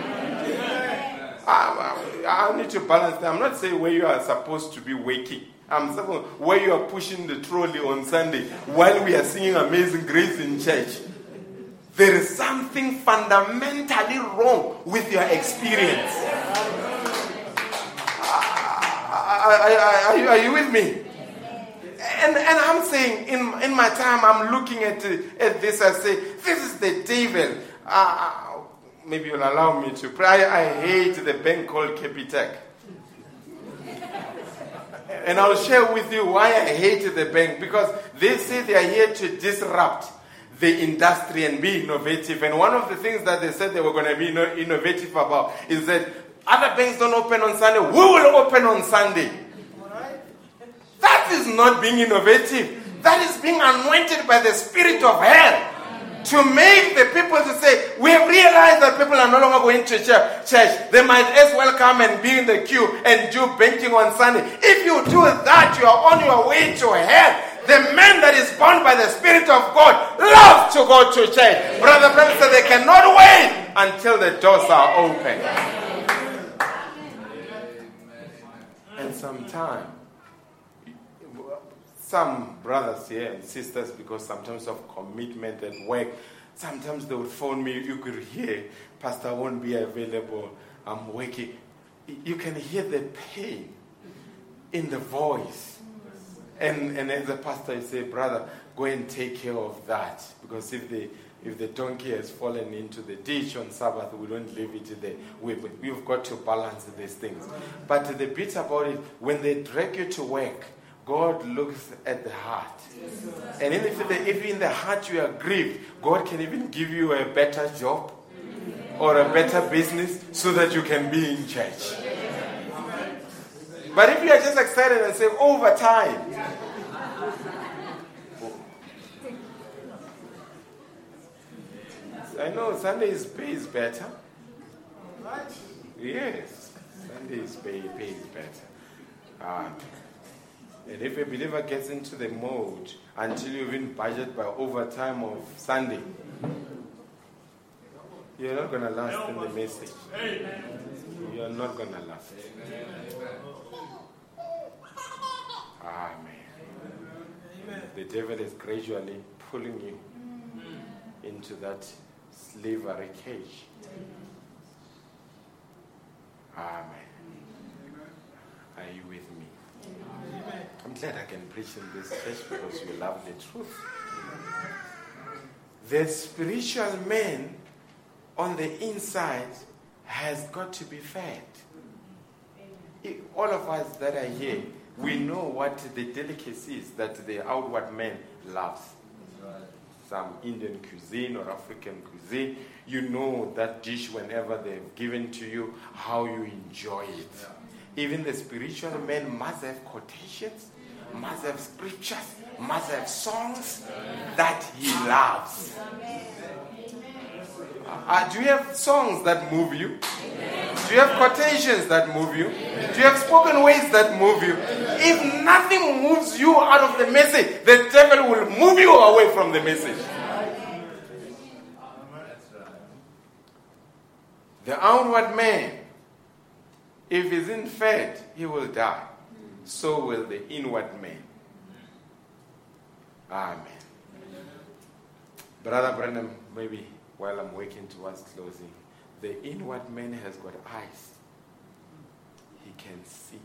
I, I, I need to balance that. I'm not saying where you are supposed to be waking. I'm saying where you are pushing the trolley on Sunday while we are singing Amazing Grace in church. There is something fundamentally wrong with your experience. Are, are, are, are you with me? And, and I'm saying, in, in my time, I'm looking at, at this, I say, this is the devil. Uh, maybe you'll allow me to pray. I, I hate the bank called Capitec. And I'll share with you why I hate the bank. Because they say they are here to disrupt the industry and be innovative. And one of the things that they said they were going to be innovative about is that other banks don't open on Sunday. We will open on Sunday. That is not being innovative. That is being anointed by the spirit of hell to make the people to say, we have realized that people are no longer going to church. They might as well come and be in the queue and do banking on Sunday. If you do that, you are on your way to hell. The man that is born by the Spirit of God loves to go to church. Brother Branham said they cannot wait until the doors are open. And sometimes, some brothers here and sisters, because sometimes of commitment at work, sometimes they would phone me. You could hear, Pastor, I won't be available. I'm working. You can hear the pain in the voice. And, and as a pastor, you say, brother, go and take care of that. Because if the if the donkey has fallen into the ditch on Sabbath, we don't leave it there. We, we've got to balance these things. But the bit about it, when they drag you to work, God looks at the heart. And if, the, if in the heart you are grieved, God can even give you a better job or a better business so that you can be in church. But if you are just excited and say, overtime. I know Sunday's pay is better. Yes, Sunday's pay, pay is better. Uh, And if a believer gets into the mode until you've been budgeted by overtime of Sunday, you're not going to last in the message. You're not going to last. Amen. The devil is gradually pulling you into that slavery cage. Amen. Are you with me? I'm glad I can preach in this church because you love the truth. The spiritual man on the inside has got to be fed. It, all of us that are here, we know what the delicacy is that the outward man loves. Some Indian cuisine or African cuisine, you know that dish whenever they've given to you, how you enjoy it. Yeah. Even the spiritual man must have quotations, must have scriptures, must have songs that he loves. Uh, do you have songs that move you? Do you have quotations that move you? Do you have spoken words that move you? If nothing moves you out of the message, the devil will move you away from the message. The outward man, if he's in fed, he will die. So will the inward man. Amen. Brother Branham, maybe while I'm working towards closing, the inward man has got eyes. He can see.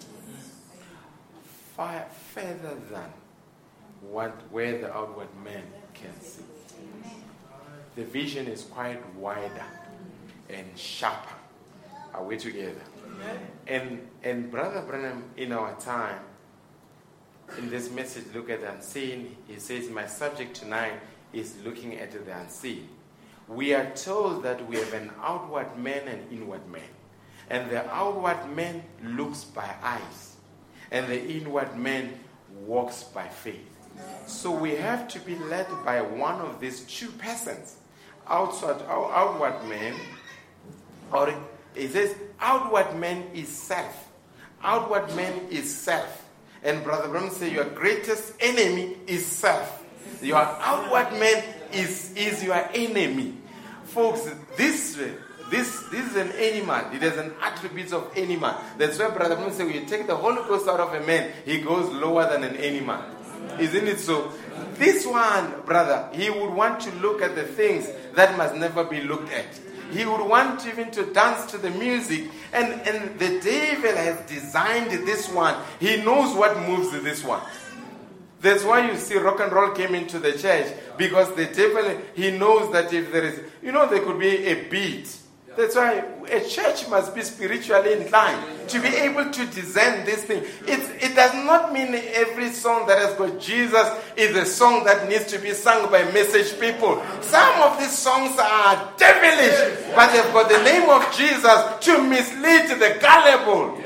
Far further than what, where the outward man can see. The vision is quite wider and sharper. Are we together? And, and Brother Branham, in our time, in this message, Look at the Unseen, he says, my subject tonight is looking at the unseen. We are told that we have an outward man and inward man. And the outward man looks by eyes. And the inward man walks by faith. So we have to be led by one of these two persons. Outside, outward man, or it says outward man is self. Outward man is self. And Brother Branham says your greatest enemy is self. Your outward man is, is your enemy. Folks, this, this, this is an animal. It has an attributes of animal. That's why Brother Branham says when you take the Holy Ghost out of a man, he goes lower than an animal. Isn't it so? This one, brother, he would want to look at the things that must never be looked at. He would want even to dance to the music. And, and the devil has designed this one. He knows what moves this one. That's why you see rock and roll came into the church. Because the devil, he knows that if there is, you know, there could be a beat. That's why a church must be spiritually inclined to be able to discern this thing. It's, it does not mean every song that has got Jesus is a song that needs to be sung by message people. Some of these songs are devilish, but they've got the name of Jesus to mislead the gullible.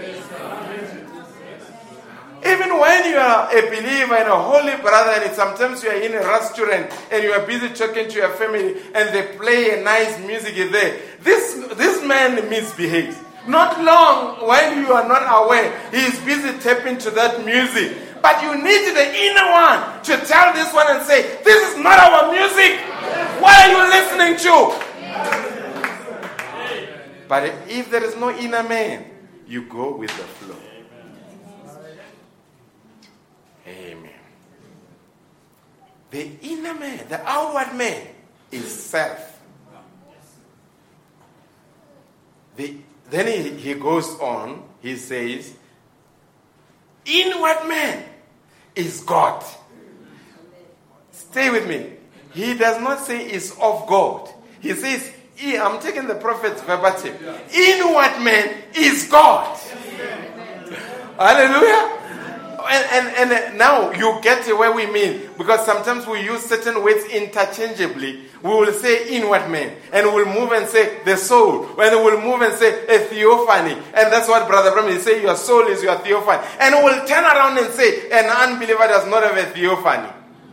Even when you are a believer and a holy brother, and sometimes you are in a restaurant and you are busy talking to your family and they play a nice music there, this, this man misbehaves. Not long, when you are not aware, he is busy tapping to that music. But you need the inner one to tell this one and say, this is not our music. What are you listening to? But if there is no inner man, you go with the flow. Amen. The inner man, the outward man, is self. The, then he, he goes on, he says, inward man is God. Stay with me. He does not say is of God. He says, I'm taking the prophet's verbatim. Inward man is God. Hallelujah. And, and, and now you get where we mean, because sometimes we use certain words interchangeably. We will say inward man, and we'll move and say the soul, and we'll move and say a theophany, and that's what Brother Branham is saying. Your soul is your theophany, and we'll turn around and say an unbeliever does not have a theophany.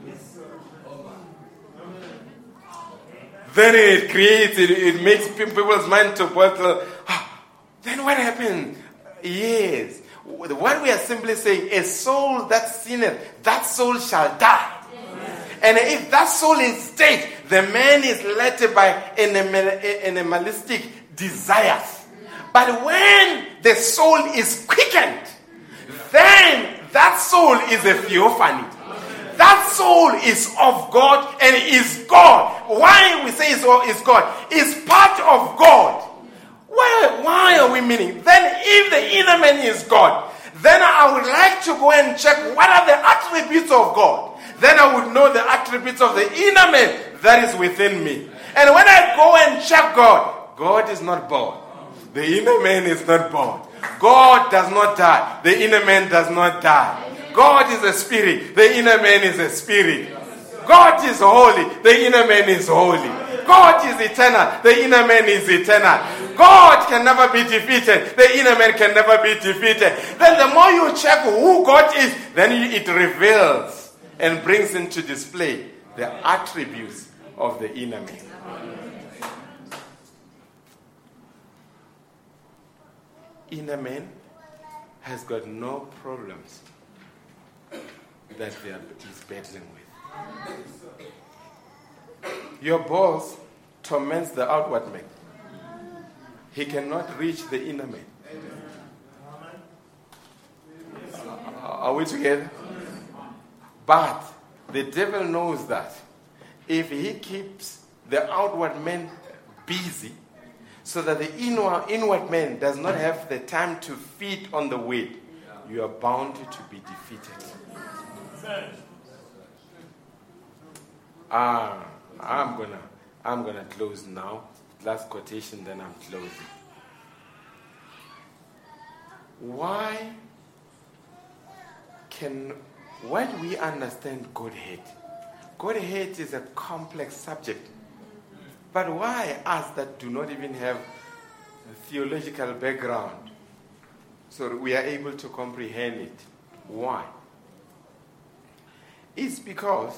Then it creates, it, it makes people's mind to boil. Ah, then what happened? Yes. what we are simply saying, a soul that sinneth, that soul shall die. And if that soul is dead, the man is led by animal, animalistic desires. But when the soul is quickened, then that soul is a theophany. That soul is of God and is God. Why we say is God? Is part of God. Why, why are we meaning? Then if the inner man is God, then I would like to go and check what are the attributes of God. Then I would know the attributes of the inner man that is within me. And when I go and check God, God is not born. The inner man is not born. God does not die. The inner man does not die. God is a spirit. The inner man is a spirit. God is holy. The inner man is holy. God is eternal. The inner man is eternal. God can never be defeated. The inner man can never be defeated. Then the more you check who God is, then it reveals and brings into display the attributes of the inner man. Inner man has got no problems that they are is battling with. Your boss torments the outward man. He cannot reach the inner man. Are we together? But the devil knows that if he keeps the outward man busy, so that the inward, inward man does not have the time to feed on the weight, you are bound to be defeated. Ah, I'm gonna, I'm gonna close now. Last quotation, then I'm closing. Why can, why do we understand Godhead? Godhead is a complex subject. But why us that do not even have a theological background, so we are able to comprehend it? Why? It's because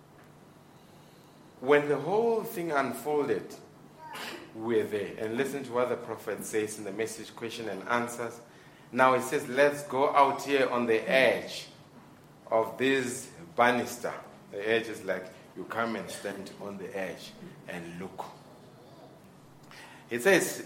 when the whole thing unfolded, we're there. And listen to what the prophet says in the message, question and answers. Now it says, let's go out here on the edge of this banister. The edge is like you come and stand on the edge and look. It says,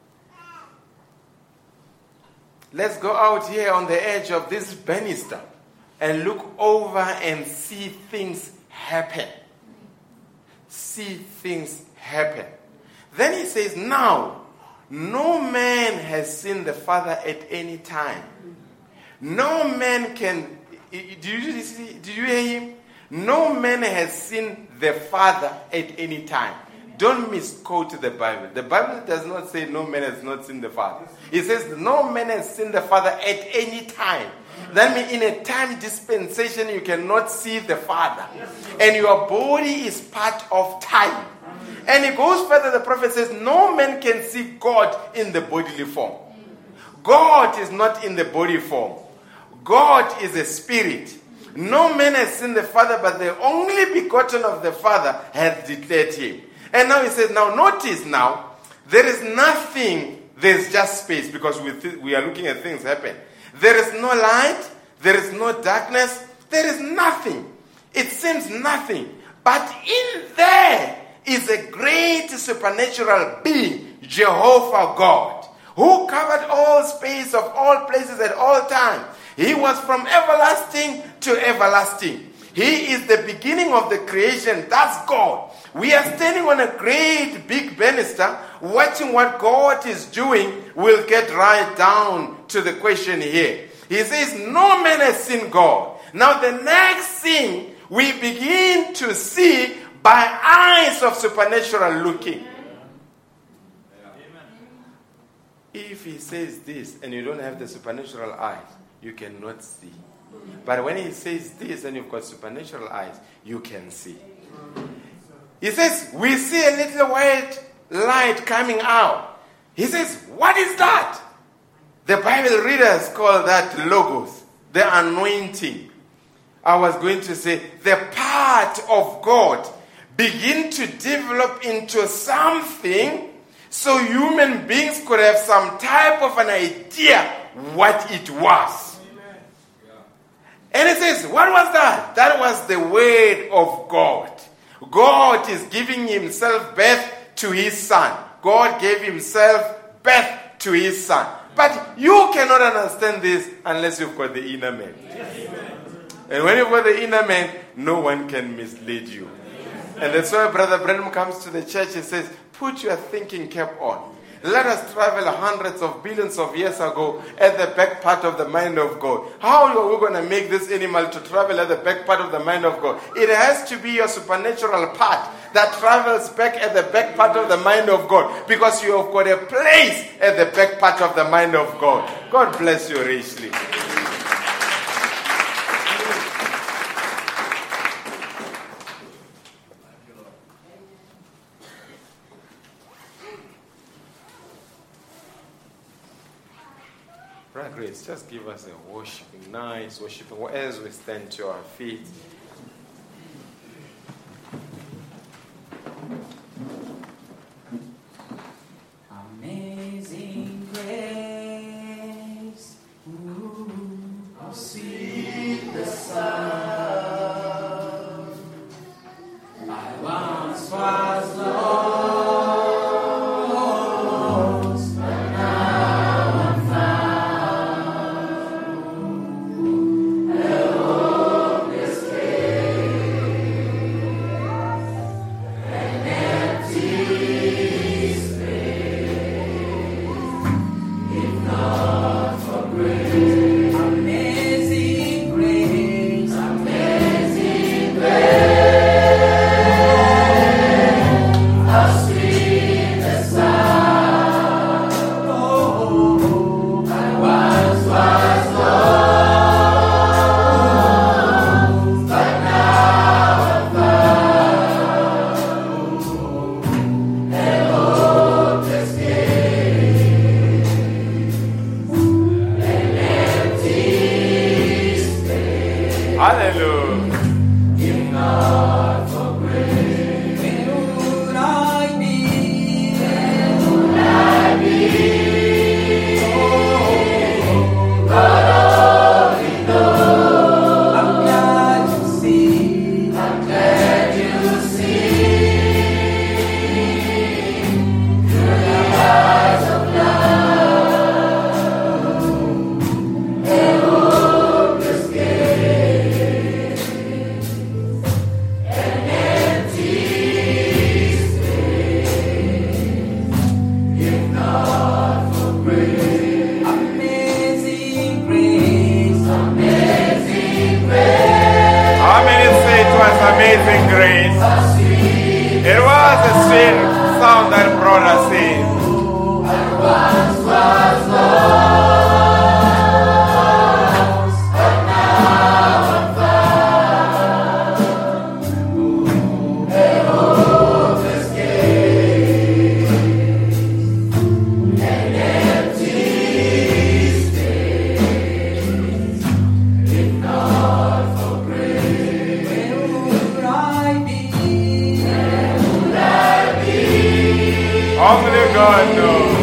let's go out here on the edge of this banister and look over and see things happen. See things happen. Then he says, now, no man has seen the Father at any time. No man can, do you, see, do you hear him? No man has seen the Father at any time. Don't misquote the Bible. The Bible does not say no man has not seen the Father. It says no man has seen the Father at any time. That means in a time dispensation you cannot see the Father. And your body is part of time. And it goes further, the prophet says no man can see God in the bodily form. God is not in the body form. God is a spirit. No man has seen the Father, but the only begotten of the Father has declared him. And now he says, now notice now, there is nothing, there's just space, because we, th- we are looking at things happen. There is no light, there is no darkness, there is nothing. It seems nothing. But in there is a great supernatural being, Jehovah God, who covered all space of all places at all times. He was from everlasting to everlasting. He is the beginning of the creation. That's God. We are standing on a great big banister, watching what God is doing. We'll get right down to the question here. He says, no man has seen God. Now the next thing we begin to see by eyes of supernatural looking. If he says this and you don't have the supernatural eyes, you cannot see. But when he says this and you've got supernatural eyes, you can see. He says, we see a little white light coming out. He says, what is that? The Bible readers call that logos, the anointing. I was going to say, the part of God begin to develop into something so human beings could have some type of an idea what it was. And it says, what was that? That was the word of God. God is giving himself birth to his son. God gave himself birth to his son. But you cannot understand this unless you've got the inner man. And when you've got the inner man, no one can mislead you. And that's why Brother Branham comes to the church and says, put your thinking cap on. Let us travel hundreds of billions of years ago at the back part of the mind of God. How are we going to make this animal to travel at the back part of the mind of God? It has to be your supernatural part that travels back at the back part of the mind of God, because you have got a place at the back part of the mind of God. God bless you richly. Brother Grace, just give us a worshiping, nice worshiping, as we stand to our feet. Amazing grace, ooh, how sweet the sound. I once was lost, but now I'm found. A hopeless case, an empty Amazing grace. It was a sweet sound that brought us in. I once was lost, but now I'm found. A hopeless case, an empty space. If not for grace, where would I be? Where would I be? Only God knows.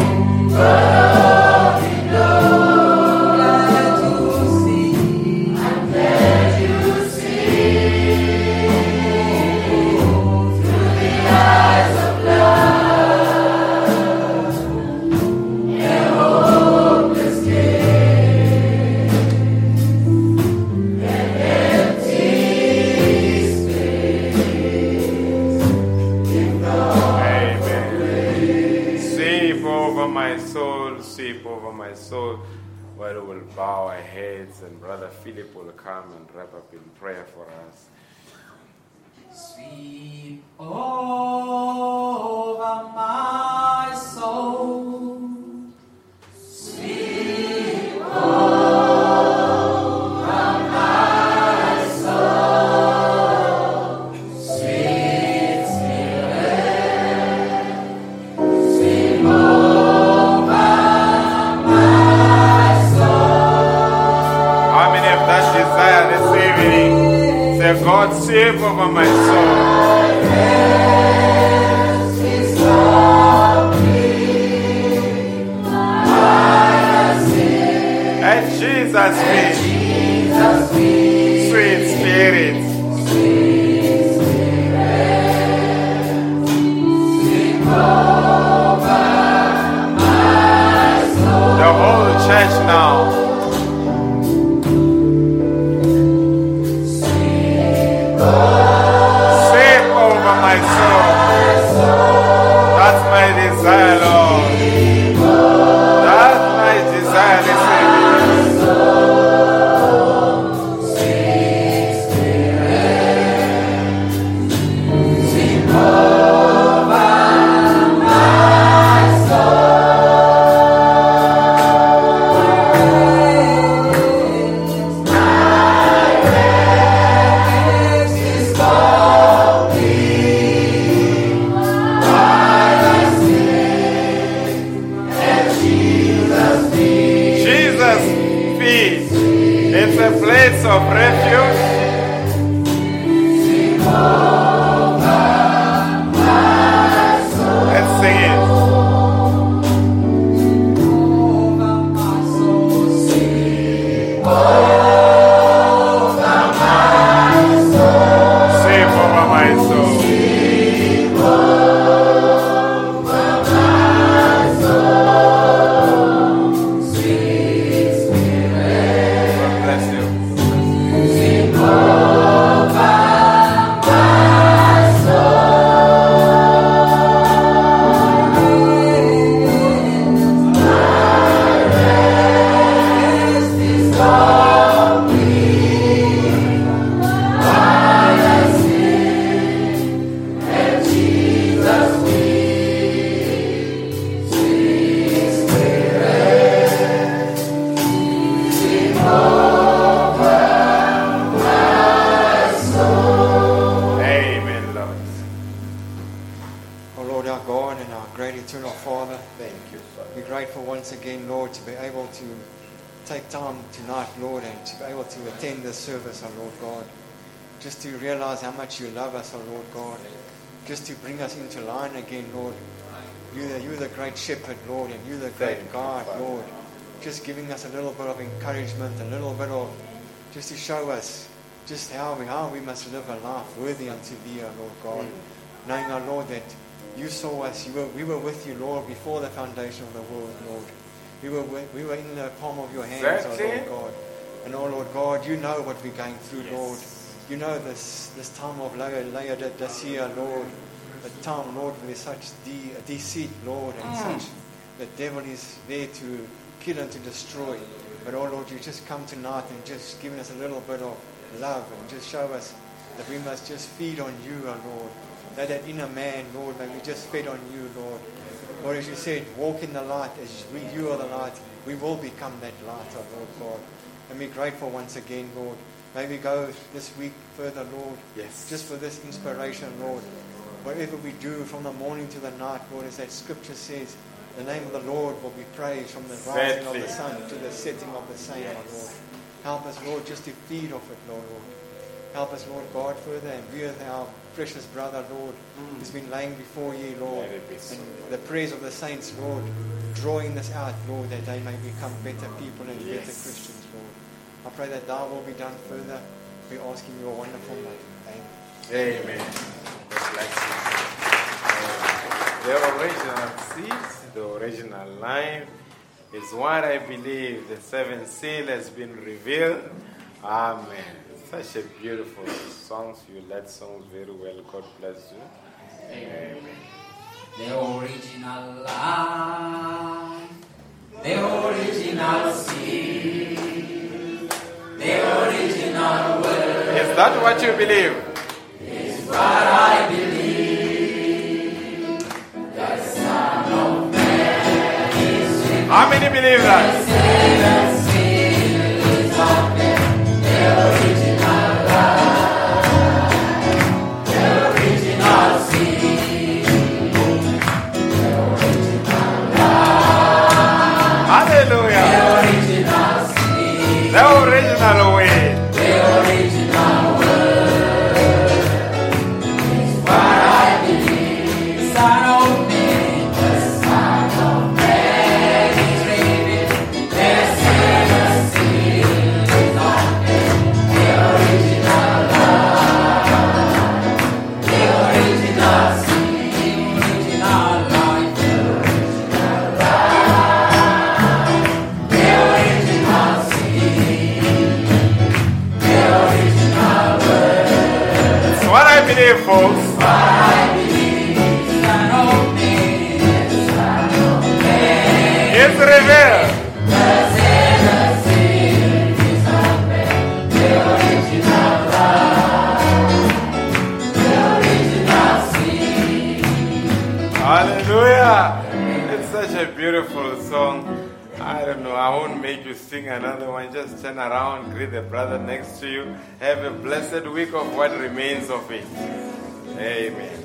While we will bow our heads and Brother Philip will come and wrap up in prayer for us. Sweep over my soul. Sweep over my soul. Sweet Spirit, sweep over my soul. How many have that desire this evening? Say, God, sweep over my soul. Softly, my sin. of refuge. Let's sing it. Service, our Lord God, just to realize how much you love us, our Lord God, just to bring us into line again, Lord. You're the, you're the great shepherd, Lord, and you're the great God, Lord. Just giving us a little bit of encouragement, a little bit of, just to show us just how we how we must live a life worthy unto Thee, our Lord God. Knowing, our Lord, that you saw us, you were, we were with you, Lord, before the foundation of the world, Lord. We were we were in the palm of your hands, our Lord God. And oh Lord God, you know what we're going through, yes. Lord. You know this this time of Laodicea, Lord. The time, Lord, where there's such de- deceit, Lord, and mm. such the devil is there to kill and to destroy. But oh Lord, you just come tonight and just giving us a little bit of love and just show us that we must just feed on you, our Lord. That that inner man, Lord, may we just feed on you, Lord. Lord, as you said, walk in the light, as we, you are the light, we will become that light, our Lord God. And we're grateful once again, Lord. May we go this week further, Lord. Yes. Just for this inspiration, Lord. Whatever we do from the morning to the night, Lord, as that scripture says, the name of the Lord will be praised from the rising of the sun to the setting of the same, yes. Our Lord. Help us, Lord, just to feed off it, Lord. Help us, Lord God, further and be with our precious brother, Lord, mm. who's been laying before you, Lord. So. And the prayers of the saints, Lord, drawing this out, Lord, that they may become better people and yes. better Christians, Lord. I pray that Thy will be done further. We ask in your wonderful name. Amen. Amen. God bless you. Uh, the original seed, the original line, is what I believe. The seventh seal has been revealed. Amen. Such a beautiful song. You led songs very well. God bless you. Amen. The original line, the original seed, the original word. Is that what you believe? Is what I believe. The Son of Man is with. How many believe that? The seventh seal is open. The original line, the original seed, the original line. Hallelujah. The original seed. The original way. The original word is what I believe. Son of Man, the Son of Man is revealed. The seventh seal is open. The original line, the original seed, the original life, the original line, the original seed, the original word. It's what I believe, folks. What I believe, Son of Man, Son of Man, It's revealed. the seventh seal is open. The original life, the original seed. Hallelujah. It's such a beautiful song. I don't know. I won't make you sing another one. Just turn around, greet the brother next to you. Have a blessed week of what remains of it. Amen.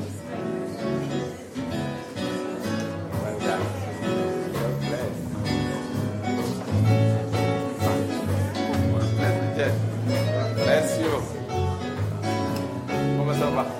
Well done. God bless. God bless the church. soba.